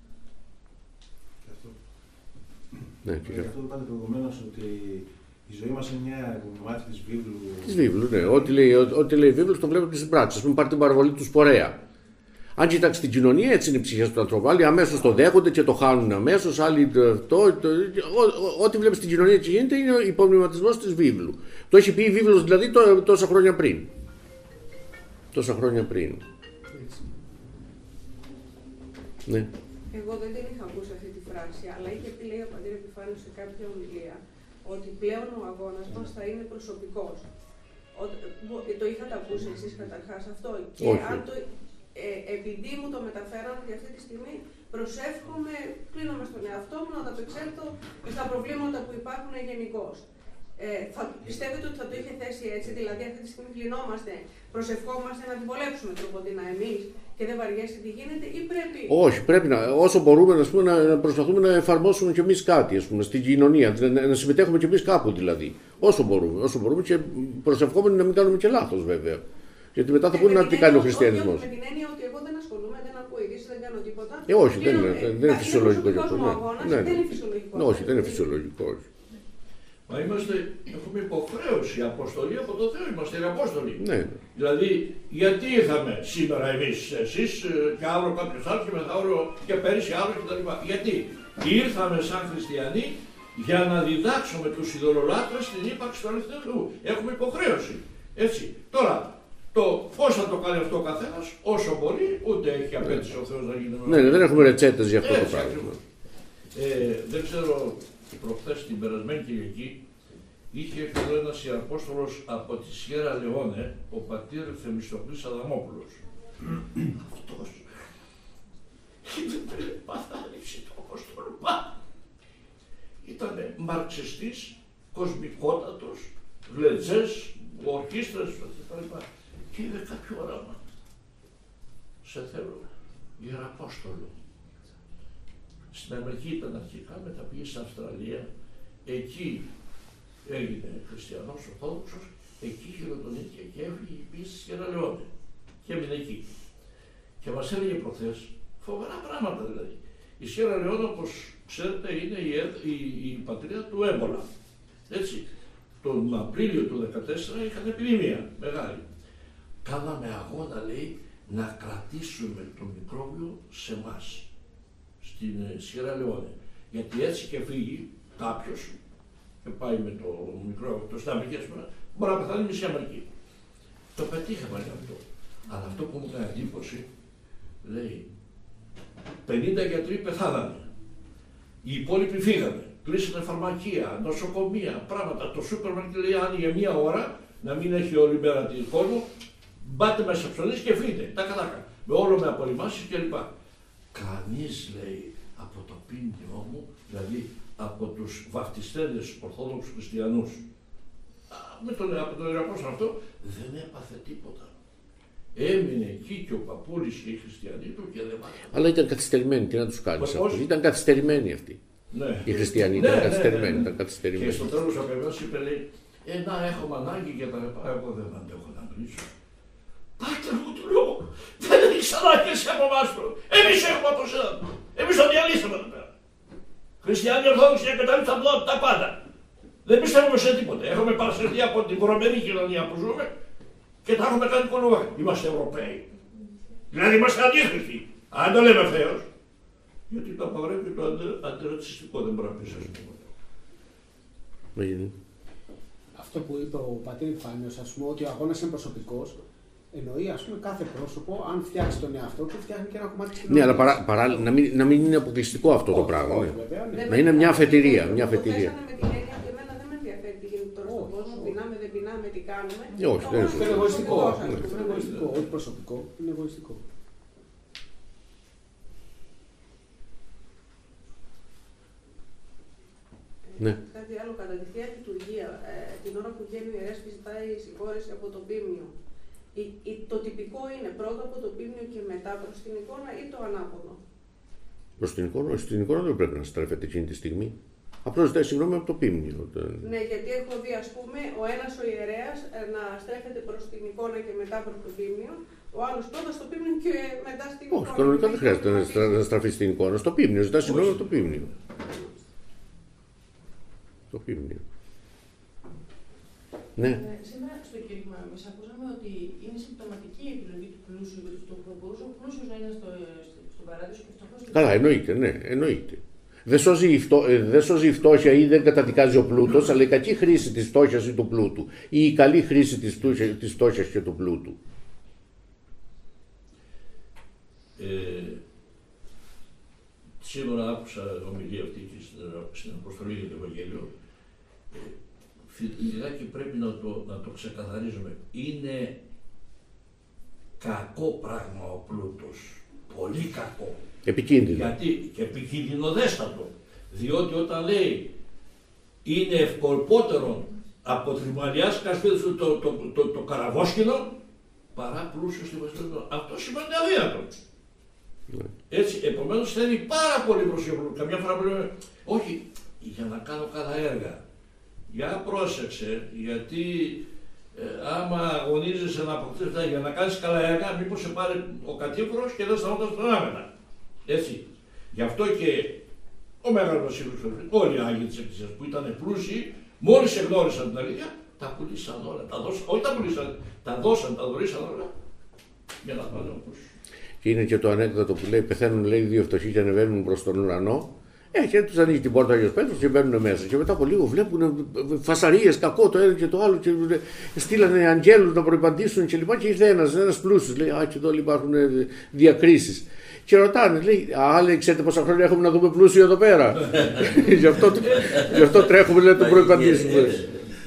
Ναι, και αυτό που είπατε προηγουμένως, ότι η ζωή μας είναι μια κομμάτι της βίβλου. Της βίβλου, ναι. Ό,τι λέει η βίβλος το βλέπετε στις πράξεις. Ας πούμε, πάρτε την παραβολή του Σπορέα. Αν κοιτάξει την κοινωνία, έτσι είναι οι ψυχές του ανθρώπου. Άλλοι αμέσως το δέχονται και το χάνουν αμέσως. Άλλοι ό,τι βλέπεις στην κοινωνία έτσι γίνεται είναι ο υπομνηματισμός της βίβλου. Το έχει πει η βίβλος δηλαδή τόσα χρόνια πριν. Τόσα χρόνια πριν. Ναι. Εγώ δεν την είχα ακούσει αυτή τη φράση, αλλά είχε πει, λέει ο πατήρ Επιφάνιος σε κάποια ομιλία, ότι πλέον ο αγώνας μας θα είναι προσωπικός. Το είχατε ακούσει εσείς καταρχάς αυτό? Και αν επειδή μου το μεταφέραν για αυτή τη στιγμή, προσεύχομαι, κλείνομαι στον εαυτό μου να ανταπεξέλθω στα προβλήματα που υπάρχουν γενικώς. Πιστεύετε ότι θα το είχε θέσει έτσι, δηλαδή αυτή τη στιγμή κλεινόμαστε, προσευχόμαστε να την βολέψουμε τροποντινά εμείς και δεν βαριέσαι τι γίνεται, ή πρέπει... Όχι, πρέπει όσο μπορούμε να προσπαθούμε να εφαρμόσουμε κι εμείς κάτι, ας πούμε, στην κοινωνία, να συμμετέχουμε κι εμείς κάπου δηλαδή. Όσο μπορούμε και προσευχόμενοι να μην κάνουμε και λάθος βέβαια. Γιατί μετά θα πούνε τι κάνει ο χριστιανισμός. Με την έννοια ότι εγώ δεν ασχολούμαι, δεν ακούω ειδήσεις, δεν κάνω τίποτα. Όχι, δεν είναι φυσιολογικό γι' αυτό. Δεν είναι φυσιολογικό. Όχι, δεν είναι φυσιολογικό. Μα έχουμε υποχρέωση, αποστολή από το Θεό, είμαστε οι Απόστολοι. Ναι. Δηλαδή, γιατί ήρθαμε σήμερα εμείς, εσείς και αύριο κάποιος άλλος και μεθαύριο και πέρυσι άλλο κτλ. Γιατί ήρθαμε σαν χριστιανοί για να διδάξουμε τους ειδωλολάτρες την ύπαρξη του αληθινού Θεού. Έχουμε υποχρέωση. Έτσι. Τώρα, πώς θα το κάνει αυτό ο καθένας, όσο μπορεί, ούτε έχει απέτηση ο Θεός να γίνει. Ναι, δεν έχουμε ρετσέτες για αυτό το πράγμα. Δεν ξέρω. Προχθές την περασμένη Κυριακή είχε έρθει εδώ ένας ιεραπόστολος από τη Σιέρα Λεόνε, ο πατήρ Θεμιστοκλής Αδαμόπουλος. Αυτός ήταν παθάληψη του Απόστολου. Ήταν μαρξιστής, κοσμικότατος, βλετζές, ορχήστρες κτλ. Και είδε κάποιο όραμα. Σε θέλω, ιεραπόστολο. Στην Αμερική ήταν αρχικά, μετά πήγε στην Αυστραλία, εκεί έγινε χριστιανός, Ορθόδοξος εκεί χειροτονήθηκε και έφυγε πήγε στη Σιέρα Λεόνε και έμεινε εκεί. Και μας έλεγε προχθές φοβερά πράγματα δηλαδή. Η Σιέρα Λεόνε, όπως ξέρετε, είναι η πατρίδα του έμπολα. Έτσι, τον Απρίλιο του 2014 είχαν επιδημία μεγάλη. Κάναμε αγώνα, λέει, να κρατήσουμε το μικρόβιο σε εμάς, στην Σιέρα Λεόνε. Γιατί έτσι και φύγει κάποιος και πάει με το μικρόβιο το στην Αμερική, μπορεί να πεθάνει μισή Αμερική. Το πετύχαμε αυτό. Αλλά αυτό που μου έκανε εντύπωση, λέει, 50 γιατροί πεθάνανε. Οι υπόλοιποι φύγανε. Κλείσανε φαρμακεία, νοσοκομεία, πράγματα. Το σούπερ μάρκετ λέει άνοιγε μία ώρα, να μην έχει όλη μέρα την κόσμο. Μπάτε μέσα ψωνίς και φύγετε. Τάκα. Με όλο με απορριμάσεις κλπ. Κανείς, λέει, από το πίνιό μου, δηλαδή από τους βαφτιστέδες Ορθόδοξους Χριστιανούς, από τον Ιεραπόστολο αυτό, δεν έπαθε τίποτα. Έμεινε εκεί και ο παππούλης και οι χριστιανοί του και δεν μάθανε. Αλλά ήταν καθυστερημένοι, τι να τους κάνεις αυτό. Ήταν καθυστερημένοι αυτοί. Ναι. Οι χριστιανοί ήταν καθυστερημένοι. Και στο τέλος ο Πεβιός είπε, λέει, να έχουμε ανάγκη για τα λεπτά, εγώ δεν αντέχω να μιλήσω. Πάτερ μου, του λέω, δεν έχεις ανάγκη εσύ από εμάς του. Εμείς έχουμε από εσένα. Εμείς το διαλύσαμε εδώ πέρα. Χριστιανοί Ορθόδοξοι εγκαταλείψαν τα πάντα. Δεν πιστεύουμε σε τίποτε. Έχουμε παρασυρθεί από την βρωμένη κοινωνία που ζούμε και τα έχουμε κάνει κολούβα. Είμαστε Ευρωπαίοι. Δηλαδή είμαστε αντίχρηστοι. Αν το λέμε Θεός. Γιατί το απαγορεύει το αντιρατσιστικό, δεν μπορεί να πει σας τίποτα. Αυτό που είπε ο πατήρ Επιφάνιος, ας πούμε, ότι ο αγώνας είναι προσωπικός, εννοεί, ας πούμε, κάθε πρόσωπο, αν φτιάξει τον εαυτό του, φτιάχνει και ένα κομμάτι της κοινωνίας. Ναι, αλλά παράλληλα να μην είναι αποκλειστικό αυτό το πράγμα. Ναι. Βέβαια, ναι. Να είναι μια αφετηρία. Το θέσανε με την έννοια ότι εμένα δεν με ενδιαφέρει τι γίνεται τώρα στον κόσμο, πεινάμε, δεν πεινάμε, τι κάνουμε. Όχι, δεν είναι εγωιστικό. Είναι εγωιστικό, όχι προσωπικό, είναι εγωιστικό. Ναι. Κάτι άλλο, κατά τη θεία λειτουργία, την ώρα που βγαίνει ο ιερέας και ζητάει συγχώρεση από το πίμνιο, το τυπικό είναι πρώτα από το πίμνιο και μετά προς την εικόνα ή το ανάποδο? Προς την εικόνα, στην εικόνα δεν πρέπει να στρέφεται εκείνη τη στιγμή. Απλώς ζητάει συγγνώμη από το πίμνιο. Ναι, γιατί έχω δει, ας πούμε, ο ένας ο ιερέας να στρέφεται προς την εικόνα και μετά προς το πίμνιο, ο άλλος πρώτα στο πίμνιο και μετά στην εικόνα. Όχι, κανονικά δεν χρειάζεται να στραφεί στην εικόνα. Στο πίμνιο, ζητάει συγγνώμη από το πίμνιο. Το πίμνιο. Ναι. Σήμερα στο κήρυγμα μας ακούσαμε ότι είναι συμπτωματική η επιλογή του πλούσιου, γιατί θα μπορούσε ο πλούσιος να είναι στον παράδεισο και φτωχός. Καλά, εννοείται, ναι, εννοείται. Δεν σώζει η φτώχεια ή δεν καταδικάζει ο πλούτος, αλλά η κακή χρήση της φτώχειας ή του πλούτου ή η καλή χρήση της φτώχειας και του πλούτου. Σήμερα άκουσα ομιλία αυτή στην αποστολή για το Ευαγγέλιο. Λιγάκι πρέπει να το ξεκαθαρίζουμε. Είναι κακό πράγμα ο πλούτος. Πολύ κακό. Επικίνδυνο. Γιατί και επικίνδυνοδέστατο. Διότι όταν λέει είναι ευκολπότερο από τριμαλιάς κασπίδου το καραβόσκινο παρά πλούσιο στη Βασιλεία. Αυτό σημαίνει αδύνατο. Έτσι, επομένως θέλει πάρα πολύ προσοχή. Καμιά φορά πρέπει, όχι, για να κάνω καλά έργα. Για πρόσεξε, γιατί άμα αγωνίζεσαι να αποκτήσεις, για να κάνεις καλά έργα, μήπως σε πάρει ο κατήφορος και δεν σταματάς τον άμενα. Έτσι. Γι' αυτό και ο Μεγάλος Βασίλειος, όλοι οι Άγιοι της Εκκλησίας που ήταν πλούσιοι, μόλις εγνώρισαν την αλήθεια, τα πουλήσαν όλα. Όχι τα πουλήσαν, τα δώσαν, τα δωρήσαν όλα. Για να πάνε όπως. Και είναι και το ανέκδοτο που λέει: πεθαίνουν, λέει, δύο φτωχοί και ανεβαίνουν προς τον ουρανό. Και τους ανοίγει την πόρτα ο Άγιος Πέτρος και μπαίνουν μέσα. Και μετά από λίγο βλέπουν φασαρίες, κακό το ένα και το άλλο. Και στείλανε αγγέλους να προϋπαντήσουν και λοιπά. Και ήρθε ένας πλούσιος. Λέει: και εδώ υπάρχουν διακρίσεις. Και ρωτάνε, λέει: ξέρετε πόσα χρόνια έχουμε να δούμε πλούσιο εδώ πέρα. Γι' αυτό τρέχουμε να τον προϋπαντήσουμε.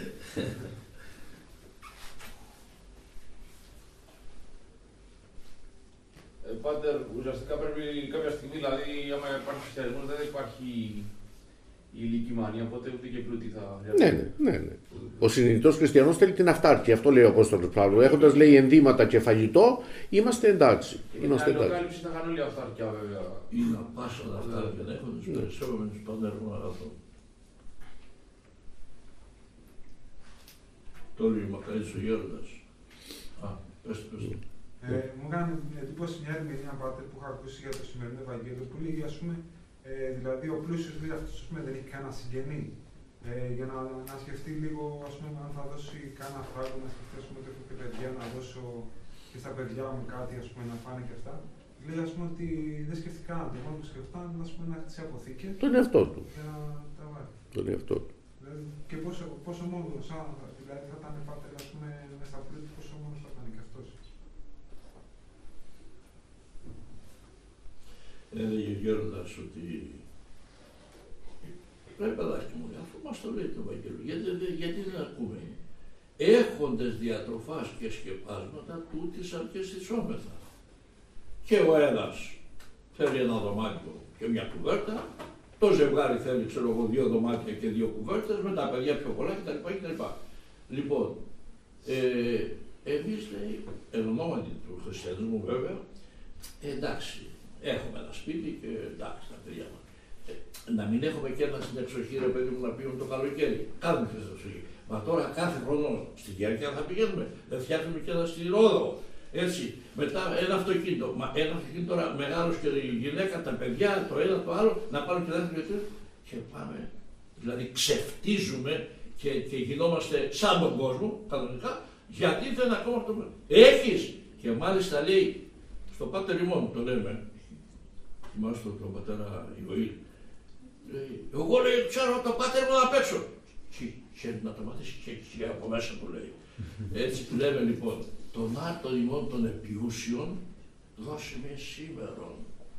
Πάτερ, ουσιαστικά πρέπει κάποια στιγμή, δηλαδή, άμα υπάρχει χριστιανισμός, δεν υπάρχει η ηλική μανία, οπότε ούτε και πλούτη θα χρειάζεται. Ναι. Ο συνειδητός χριστιανός θέλει την αυτάρκεια. Αυτό λέει ο Απόστολος Παύλου. Έχοντας, λέει, ενδύματα και φαγητό, είμαστε εντάξει. Η ανακάλυψη θα κάνουν όλη αυτάρκεια, βέβαια. Είναι απάσχολα αυτάρκεια, να έχουν τους περισσότερους πάντα έχουν αγαθό. το λέει Μακαρίτης ο Γέροντας. Πες το. Μου έκανε εντύπωση μια ερμηνεία, Πάτερ, που είχα ακούσει για το σημερινό Ευαγγέλιο, που λέει, ας πούμε, δηλαδή ο πλούσιος λέει αυτός δεν έχει κανένα συγγενή. Για να σκεφτεί λίγο, ας πούμε, αν θα δώσει κανένα φράγκο, να σκεφτεί, ας πούμε, ότι έχω και παιδιά, να δώσω και στα παιδιά μου κάτι, ας πούμε, να φάνε και αυτά. Λέει, ας πούμε, ότι δεν σκεφτεί κανένα. Το μόνο που σκεφτάνε, ας πούμε, να χτίσει αποθήκες. Τον εαυτό του. Για να τα βάλει. Τον εαυτό του. Δηλαδή, και πόσο μόνο, δηλαδή θα ήταν, Πάτερ, ας πούμε, μέσα στα πλούτη, πόσο μόνο θα ήταν και αυτός. Έλεγε ο Γέροντας ότι πρέπει, παιδάκι μου, αφού μας το λέει το Ευαγγέλιο, γιατί δεν ακούμε. Έχοντες διατροφάς και σκεπάσματα, τούτης αρκεστησόμεθα. Και ο ένας θέλει ένα δωμάτιο και μια κουβέρτα, το ζευγάρι θέλει, ξέρω εγώ, 2 δωμάτια και 2 κουβέρτες, με τα παιδιά πιο πολλά κτλ. Λοιπόν, εμείς, λέει, εν ονόματι του χριστιανισμού βέβαια, εντάξει, έχουμε ένα σπίτι και εντάξει, τα παιδιά μας. Να μην έχουμε και ένα στην εξοχή, ρε παιδί μου, να πήγουμε το καλοκαίρι. Κάνουμε και στην εξοχή. Μα τώρα κάθε χρόνο στην Κέρκυρα θα πηγαίνουμε. Δεν φτιάχνουμε και ένα στη Ρόδο. Έτσι. Μετά ένα αυτοκίνητο. Μα ένα αυτοκίνητο τώρα μεγάλο και η γυναίκα, τα παιδιά, το ένα το άλλο, να πάρουν και δεύτερο και πάμε. Δηλαδή ξεφτίζουμε και γινόμαστε σαν τον κόσμο, κανονικά, γιατί δεν ακόμα αυτό. Έχεις! Και μάλιστα λέει, στο Πάτερ ημών το λέμε, θυμάστε τον πατέρα Ιωήλ, εγώ λέει, ξέρω το Πάτερ μου απ' έξω. Και να το μάθεις και από μέσα του λέει. Έτσι του λέμε λοιπόν, τον άρτον ημών των επιούσιων δώσε με σήμερον.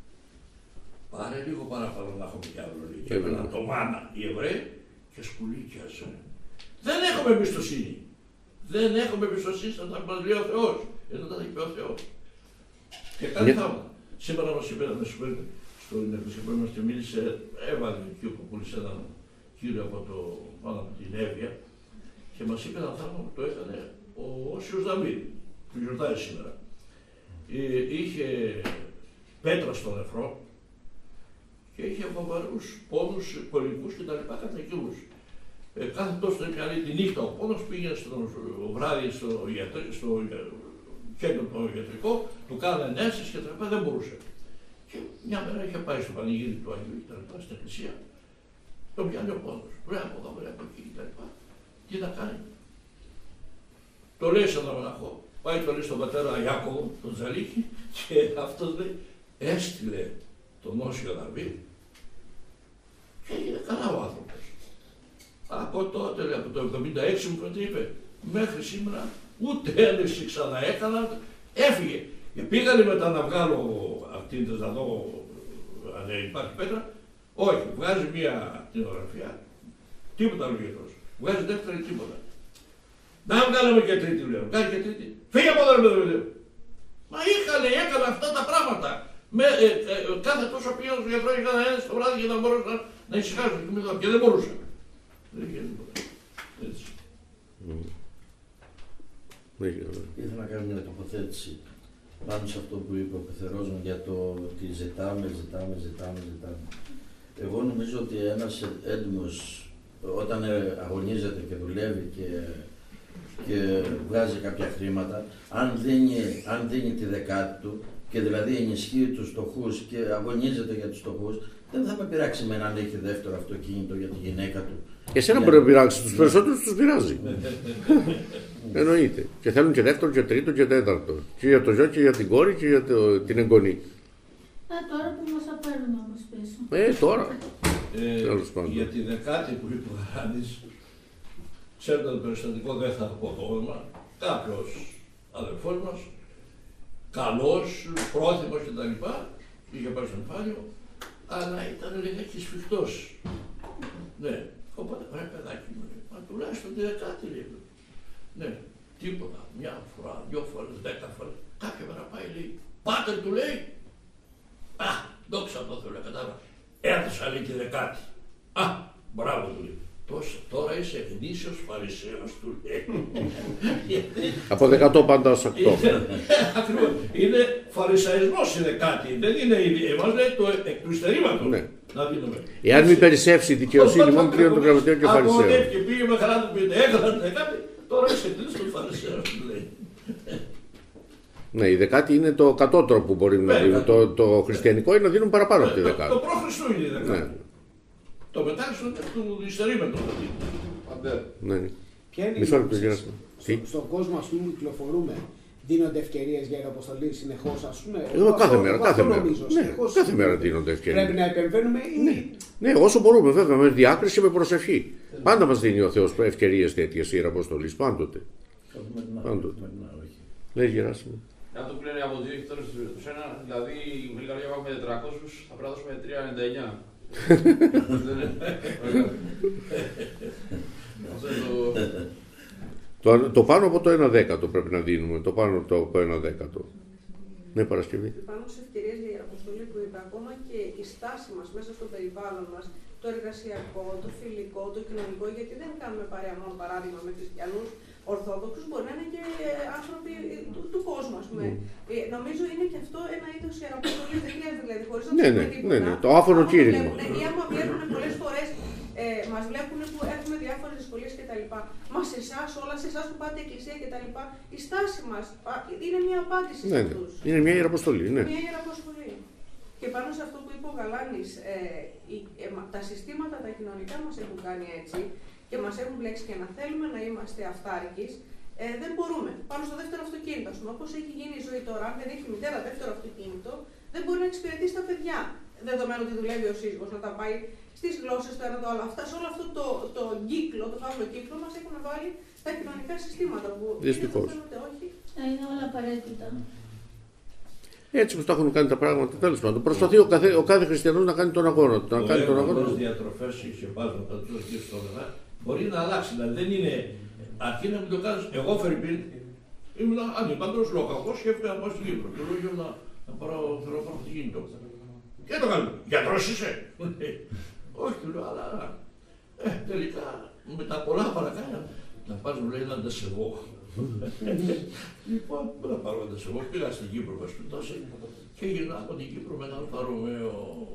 Πάρε λίγο παραπάνω να έχουμε κι άλλο λέει. Και έβαλαν το μάνα οι Εβραίοι και σκουλίκιαζε. Δεν έχουμε εμπιστοσύνη. Δεν έχουμε εμπιστοσύνη σαν τα μας λέει ο Θεός. Ενώ τα είπε ο Θεός. Και κάνει θαύματα. Σήμερα μας είπε να σου πείτε, στην εκκλησία που είμαστε μίλησε, έβαλε εκεί ο Παπούλης έναν κύριο πάνω από την Εύβοια και μας είπε ένα θαύμα που το έκανε ο Όσιος Δαβίδ, που γιορτάζει σήμερα. Είχε πέτρα στο νεφρό και είχε φοβερούς πόνους, κολλικούς κτλ. Κατοικούς. Κάθε τόσο τη νύχτα ο πόνος πήγαινε στο βράδυ στο κέντρο το ιατρικό, του κάνανε ενέσεις και τα λοιπά, δεν μπορούσε. Και μια μέρα είχε πάει στο πανηγύρι του Αγίου και τα λοιπά, στην εκκλησία, τον πιάνει ο πόνος. Βρέα από εδώ, βρέα από εκεί και τα λοιπά. Τι να κάνει. Το λέει σαν ένα μοναχό, πάει το λέει στον πατέρα Ιάκωβο, τον Τζαλίκη, και αυτός λέει, έστειλε τον Όσιο Δαβίδ και έγινε καλά ο άνθρωπος. Από τότε, από το 76 μου πρώτη είπε, μέχρι σήμερα ούτε ένδειξη ξανά έκανα, έφυγε. Και πήγανε μετά να βγάλω αυτήν να δω αν υπάρχει πέτρα. Όχι, βγάζει μία κτηνογραφία, τίποτα λογικός. Βγάζει δεύτερη τίποτα. Να βγάλαμε και τρίτη, λέω. Βγάζει και τρίτη. Φύγε από εδώ, λέω. Μα έκανα αυτά τα πράγματα. Κάθε τόσο πήγα στο γιατρό, έκανα ένα το βράδυ για να μπορούσα να ησυχάσω και δεν μπορούσα. Δεν είχε τίποτα. Έτσι. Ήθελα να κάνω μια τοποθέτηση πάνω σε αυτό που είπε ο Πεθερός μου για το ότι ζητάμε. Εγώ νομίζω ότι ένας έντιμος όταν αγωνίζεται και δουλεύει και βγάζει κάποια χρήματα, αν δίνει τη δεκάτη του και δηλαδή ενισχύει τους φτωχούς και αγωνίζεται για τους φτωχούς, δεν θα με πειράξει με αν έχει δεύτερο αυτοκίνητο για τη γυναίκα του. Εσένα μπορεί να πειράξει, τους περισσότερους τους πειράζει. Εννοείται. Και θέλουν και δεύτερο και τρίτο και τέταρτο. Και για το γιο και για την κόρη και για την εγγονή. Τώρα που μας θα παίρνουν όμως πίσω. Τώρα. Για τη δεκάτη που είπε ο Γαράνης, ξέρετε το περιστατικό δεν θα αποδόημα. Κάποιος αδελφός μας, καλός, πρόθυμος κτλ. Είχε πάει στο νεφάλιο, αλλά ήταν λιγάκι σφιχτός. Ναι, οπότε ρε παιδάκι μου, μα τουλάχιστον τη δεκάτη λέει. Ναι, τίποτα, μια φορά, 2 φορές, 10 φορές. Κάποια μέρα πάει λέει, Πάτερ του λέει, α, δόξα τω Θεώ, κατάλαβα, έδωσα λέει τη δεκάτη. Α, μπράβο του λέει. Τώρα είσαι γνήσιος Φαρισαίος του λέει. Από 100 πάντα ως 8. Ακριβώς. Είναι φαρισαϊσμός η δεκάτη. Δεν είναι εμάς λέει το εκ του υστερήματος. Να δίνουμε. Εάν μην περισσεύσει η δικαιοσύνη μόνο πλέον τον γραμματέο και ο Φαρισαίο. Από και πήγε με χαρά του πείτε, έκανα τη δεκάτη, Τώρα είσαι κλειστός Φαρισαίος, λέει. Ναι, η δεκάτη είναι το κατώτερο που μπορεί να δίνουν. Το χριστιανικό είναι να δίνουν παραπάνω από τη δεκάτη. Το προ-Χριστού είναι η δεκάτη. Το μετάξυ του υστερήμετρου. Ναι. Ποια είναι Μισό λεπτό, Γεράσιμο. Στον κόσμο, ας πούμε, που κυκλοφορούμε, δίνονται ευκαιρίες για ιεραποστολή συνεχώς, ας πούμε. Κάθε μέρα. Ναι, κάθε μέρα δίνονται ευκαιρίες. Πρέπει να επεμβαίνουμε ή. Ναι, όσο μπορούμε, βέβαια, με διάκριση, με προσευχή. Πάντα μας δίνει ο Θεός ευκαιρίες τέτοιες ιεραποστολής, πάντοτε. Λέει Γεράσιμο. Αν το πλένε από 2 εκτόρες του ένα, δηλαδή με λίγα λόγια πάμε 400, θα πρέπει να δώσουμε 3,99. Το πάνω από το 1/10 πρέπει να δίνουμε. Το πάνω από το 1/10. Ναι, Παρασκευή. Πάνω σε ευκαιρίες για ιεραποστολή που είπε, ακόμα και η στάση μας μέσα στο περιβάλλον μας, το εργασιακό, το φιλικό, το κοινωνικό, γιατί δεν κάνουμε παρέα μόνο παράδειγμα με χριστιανούς Ορθόδοξους, μπορεί να είναι και άνθρωποι του κόσμου, ας πούμε. Νομίζω είναι και αυτό ένα είδος ιεραποστολής, δεν χρειάζεται δηλαδή, χωρίς να τους πούμε τίποτα. Ναι, το άφωνο κήρυγμα. Ή άμα βλέπουν πολλές φορές, μας βλέπουν που έχουμε διάφορες δυσκολίες κτλ. Μα σε εσάς, όλα σε εσάς που πάτε εκκλησία κτλ. Η στάση μας είναι μια απάντηση σε αυτούς. Είναι μια ιεραποστολή, ναι. Μια ιεραποστολή. Και πάνω σε αυτό που είπε ο Γαλάνης, τα συστήματα τα κοινωνικά μας έχουν κάνει έτσι και μας έχουν μπλέξει και να θέλουμε να είμαστε αυτάρκεις, δεν μπορούμε. Πάνω στο δεύτερο αυτοκίνητο, ας πούμε, όπως έχει γίνει η ζωή τώρα, αν δεν έχει μητέρα δεύτερο αυτοκίνητο, δεν μπορεί να εξυπηρετήσει τα παιδιά. Δεδομένου ότι δουλεύει ο σύζυγος, να τα πάει στις γλώσσες, το ένα το άλλο. Αυτά, σε όλο αυτό το κύκλο, το φαύλο κύκλο, μας έχουν βάλει τα κοινωνικά συστήματα. Δυστυχώς. Είναι όλα απαραίτητα. Έτσι που τα έχουν κάνει τα πράγματα, τέλος πάντων. Προσπαθεί ο κάθε χριστιανός να κάνει τον αγώνα του. Να κάνει τον αγώνα του. Διατροφές και πάσματα του εκεί στο λεγά μπορεί να αλλάξει. Δηλαδή δεν είναι αρκεί να μην το κάνεις. Εγώ Φερρυπίν ήμουν ανήπαντρος λογακός και έφυγα να πάω στην Κύπρο. Και λόγιο να πάρω αυτοκίνητο. Και το κάνω. Γιατρός είσαι. Όχι, του λέω, αλλά τελικά με τα πολλά παρακάτω να πας μου λέει να αντασεβώ. Λοιπόν, να πάρω αντασεβώ. Πήγα στην Κύπρο πασπιτώσει και γυρνάω από την Κύπρο με έναν Αλφα-Ρωμαίο.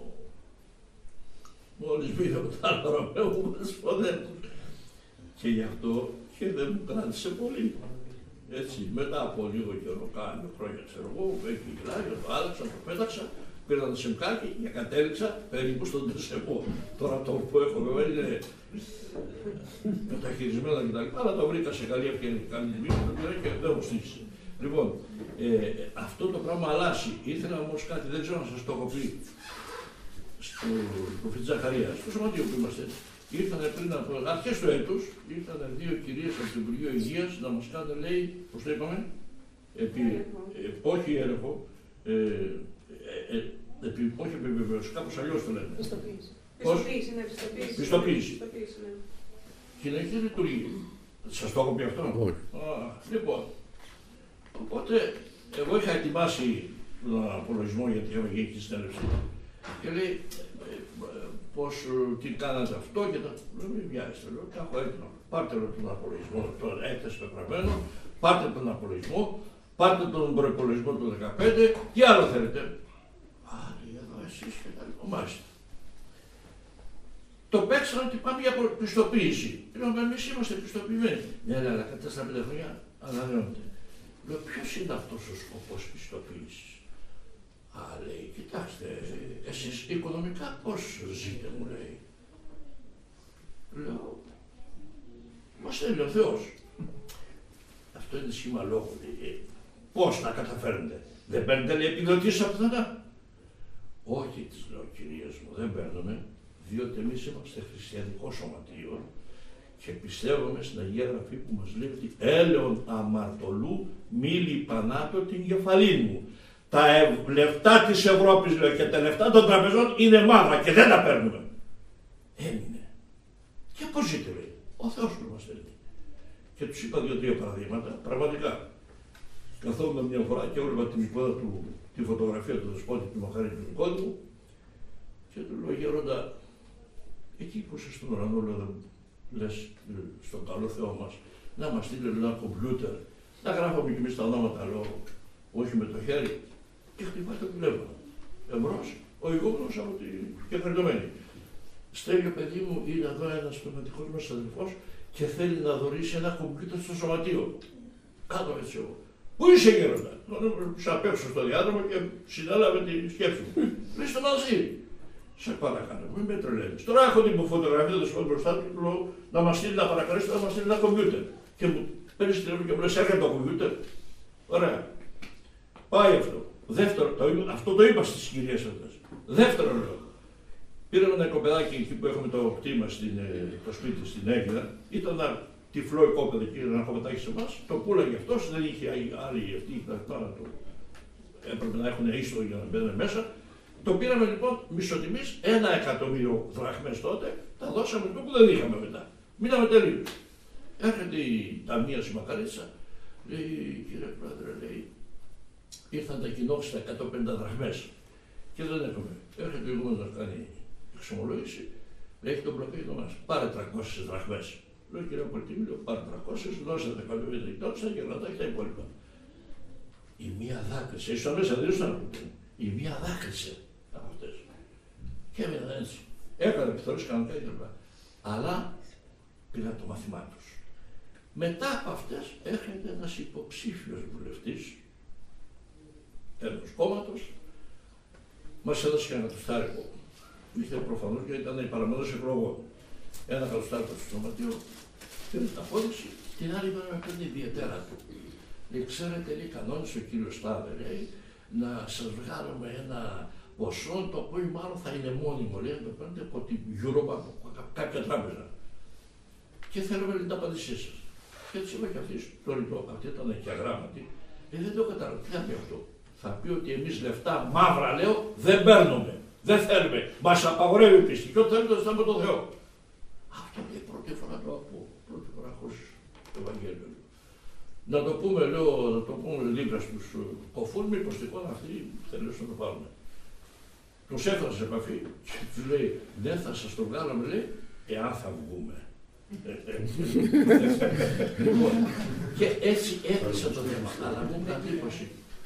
Μόλις πήγα με τον Αλφα-Ρωμαίο μου με τις φωνέτους. Και γι' αυτό και δεν μου κράτησε πολύ. Έτσι, μετά από λίγο καιρό, κάνα χρόνια ξέρω εγώ, εκεί γυρνάει, το άλλαξα, το πέταξα. Πήρα το σιμκάκι και κατέληξα περίπου στον Τεσσεβό. Τώρα το που έχω βέβαια είναι μεταχειρισμένα κτλ. Αλλά το βρήκα σε καλή ευκαιρία. Καλή τιμή και δεν μου στήχησε. Λοιπόν, αυτό το πράγμα αλλάζει. Ήθελα όμως κάτι, δεν ξέρω να σας το έχω πει. Στο προφήτη Ζαχαρία, στο σωματείο που είμαστε, ήρθαν πριν από αρχές του έτους, ήρθαν 2 κυρίες από το Υπουργείο Υγείας να μας κάνουν, λέει, πώς το είπαμε, όχι έλεγχο, όχι επιβεβαίωση, κάπως αλλιώς το λένε. Πιστοποίηση. Ναι, πιστοποίηση. Ναι. Συνεχίζει λειτουργεί. Σας το έχω πει αυτό. Λοιπόν, οπότε εγώ είχα ετοιμάσει τον απολογισμό γιατί είχαμε γίνει και συνέλευση και λέει πώς, τι κάνατε αυτό και τα... Μην βιάζεστε, λέω, τα έχω έτοιμα. Πάρτε τον απολογισμό, τον έκθεση πεπραγμένο, πάρτε τον απολογισμό, πάρτε τον προϋπολογισμό του 2015, τι άλλο θέλετε. Εδώ εσείς και τα λοιπά. Μάλιστα. Το παίξαν ότι πάμε για πιστοποίηση. Λέμε, εμείς είμαστε πιστοποιημένοι. Ναι, αλλά κατά 4-5 χρόνια ανανεώνεται. Λέω, ποιος είναι αυτός ο σκοπός πιστοποίησης. Λέει, κοιτάξτε, εσείς οικονομικά πώς ζείτε, μου λέει. Λέω, μας θέλει ο Θεός. Αυτό είναι σχήμα λόγου. Πώς να καταφέρνετε. Δεν παίρνετε, λέει, επιδοτήσεις από πουθενά. Όχι, τις λέω, κυρίες μου, δεν παίρνουμε, διότι εμείς είμαστε χριστιανικό σωματείο και πιστεύουμε στην Αγία Γραφή που μας λέει ότι έλεον αμαρτωλού μη λιπανάτο την κεφαλήν μου. Τα λεφτά της Ευρώπης, λέω, και τα λεφτά των τραπεζών είναι μαύρα και δεν τα παίρνουμε. Έμεινε. Και πώς ζείτε, λέει. Ο Θεός που μας θέλει. Και τους είπα 2-3 παραδείγματα, πραγματικά. Καθόμουν μια φορά και έβλεπα την εικόνα του, τη φωτογραφία του Δεσπότη του Μαχαρή του Νικόδημου και του λέω, Γέροντα, εκεί που είσαι στον ουρανό, λέω, λες στον καλό Θεό μας, να μας στείλει ένα κομπιούτερ, να γράφουμε κι εμείς τα ονόματα, λέω, όχι με το χέρι, και χτυπάει το τηλέφωνο. Εμπρός, ο ηγούμενος από την κεφαλαιωμένη. Στέλιο, παιδί μου, είναι εδώ ένας πνευματικός μας αδελφός και θέλει να δωρήσει ένα κομπιούτερ στο σωματείο. Κάτω έτσι εγώ. Πού είσαι γέροντα? Σ' απ' έξω στο διάδρομο και συνέλαβε τη σκέψη μου. Βρίσκεται μαζί. Σε παρακαλώ, μην με τρελαίνεις. Τώρα έχω την φωτογραφία του σπίτι μπροστά του και λέω να μας στείλει να παρακαλέσει, να μας στείλει ένα κομπιούτερ. Και μου παίρνει τηλέφωνο και μου λες έρχεται το κομπιούτερ. Ωραία. Πάει αυτό. Δεύτερο, αυτό το είπα στις κυρίες αυτές. Δεύτερο λέω. Πήραμε ένα κοπεδάκι εκεί που έχουμε το κτήμα το σπίτι στην Αίγυρα. Ήταν ένα τυφλό οικόπεδο εκεί, ένα κοπεδάκι σε εμάς. Το πούλαγε αυτός, δεν είχε άλλοι αυτοί του. Έπρεπε να έχουν ίστο για να μπαίνουν μέσα. Το πήραμε λοιπόν μισοτιμής 1.000.000 δραχμές τότε, τα δώσαμε του που δεν είχαμε μετά. Μείναμε τελείως. Έρχεται η ταμεία η Μακαρίτσα, λέει κύριε Πρόεδρε, λέει, ήρθαν τα κοινόχρηστα 150 δραχμές και δεν έχουμε. Έρχεται ο ηγούμενος να κάνει εξομολόγηση, έχει το μπλοκέδιο μας, πάρε 300 δραχμές. Λέω κύριε Πολυτιμίλιο, πάρε 300, δώσατε 150 εκτόξα και κρατάει τα υπόλοιπα. Η μία δάκρυσε, ίσως μέσα δεν ήσουν η μία δάκρυσε από αυτές. Και έμειναν έτσι. Έκανε επιθεωρήσεις κανονικά κλπ. Αλλά πήγαν το μαθημά τους. Μετά από αυτές έρχεται ένας υποψήφιος βουλευτής ενός κόμματος, μας έδωσε ένα κατοστάρικο. Ήρθε προφανώς γιατί ήταν η παραμονή εκλογών. Ένα κατοστάρικο στο σωματείο, πήρε την απόδειξη, την άλλη μέρα με παίρνει η ιδιαίτερα του. Λέει, ξέρετε, λέει, κανόνισε ο κύριος Στάδε, λέει, να σας βγάλουμε ένα ποσό το οποίο μάλλον θα είναι μόνιμο, λέει, να το παίρνετε από την Eurobank, κάποια τράπεζα. Και θέλουμε την απάντησή σας. Και έτσι είπα και αυτή στο ρητό, αυτή ήταν και αγράμματη, δεν το καταλαβαίνω. Τι θα πει αυτό? Θα πει ότι εμείς λεφτά μαύρα, λέω, δεν παίρνουμε, δεν θέλουμε. Μας απαγορεύει η πίστη. Και ό,τι θέλετε το στάμε το Θεό. Αυτό λέει πρώτη φορά το ακούω. Πρώτη φορά ακούσει το Ευαγγέλιο. Να το πούμε, λέω, να το πούμε λίγα στους κοφούν, μήπως τυχόν αυτοί θέλουν να το πάρουν. Τους έφτασε σε επαφή και τους λέει, δεν θα σας το βγάλαμε, λέει, εάν θα βγούμε. Και έτσι έκλεισε το θέμα, αλλά μου έκανε εντύπωση.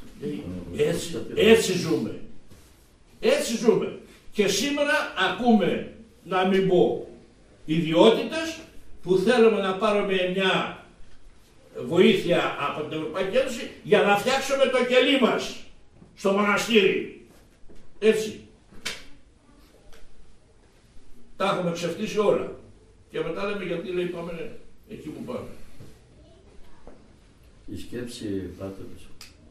Έτσι ζούμε. Έτσι ζούμε. Και σήμερα ακούμε, να μην πω, ιδιότητες που θέλουμε να πάρουμε μια βοήθεια από την Ευρωπαϊκή Ένωση για να φτιάξουμε το κελί μας στο μοναστήρι. Έτσι. Τα έχουμε ξεφτύσει όλα. Και μετά λέμε γιατί λέει πάμε εκεί που πάμε. Η σκέψη, Πάτρος,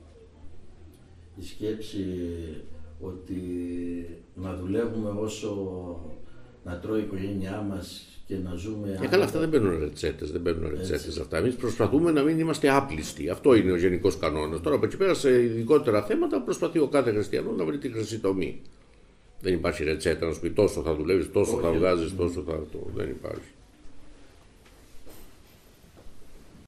η σκέψη ότι να δουλεύουμε όσο να τρώει η οικογένειά μας και να ζούμε... Καλά, αυτά δεν παίρνουν ρετσέτες, αυτά. Εμείς προσπαθούμε να μην είμαστε άπλιστοι. Αυτό είναι ο γενικός κανόνας. Τώρα από εκεί πέρα σε ειδικότερα θέματα προσπαθεί ο κάθε χριστιανός να βρει τη χρυσή τομή. Δεν υπάρχει ρετσέτα να σου πει τόσο θα δουλεύεις, τόσο θα βγάζεις, τόσο θα... Δεν υπάρχει.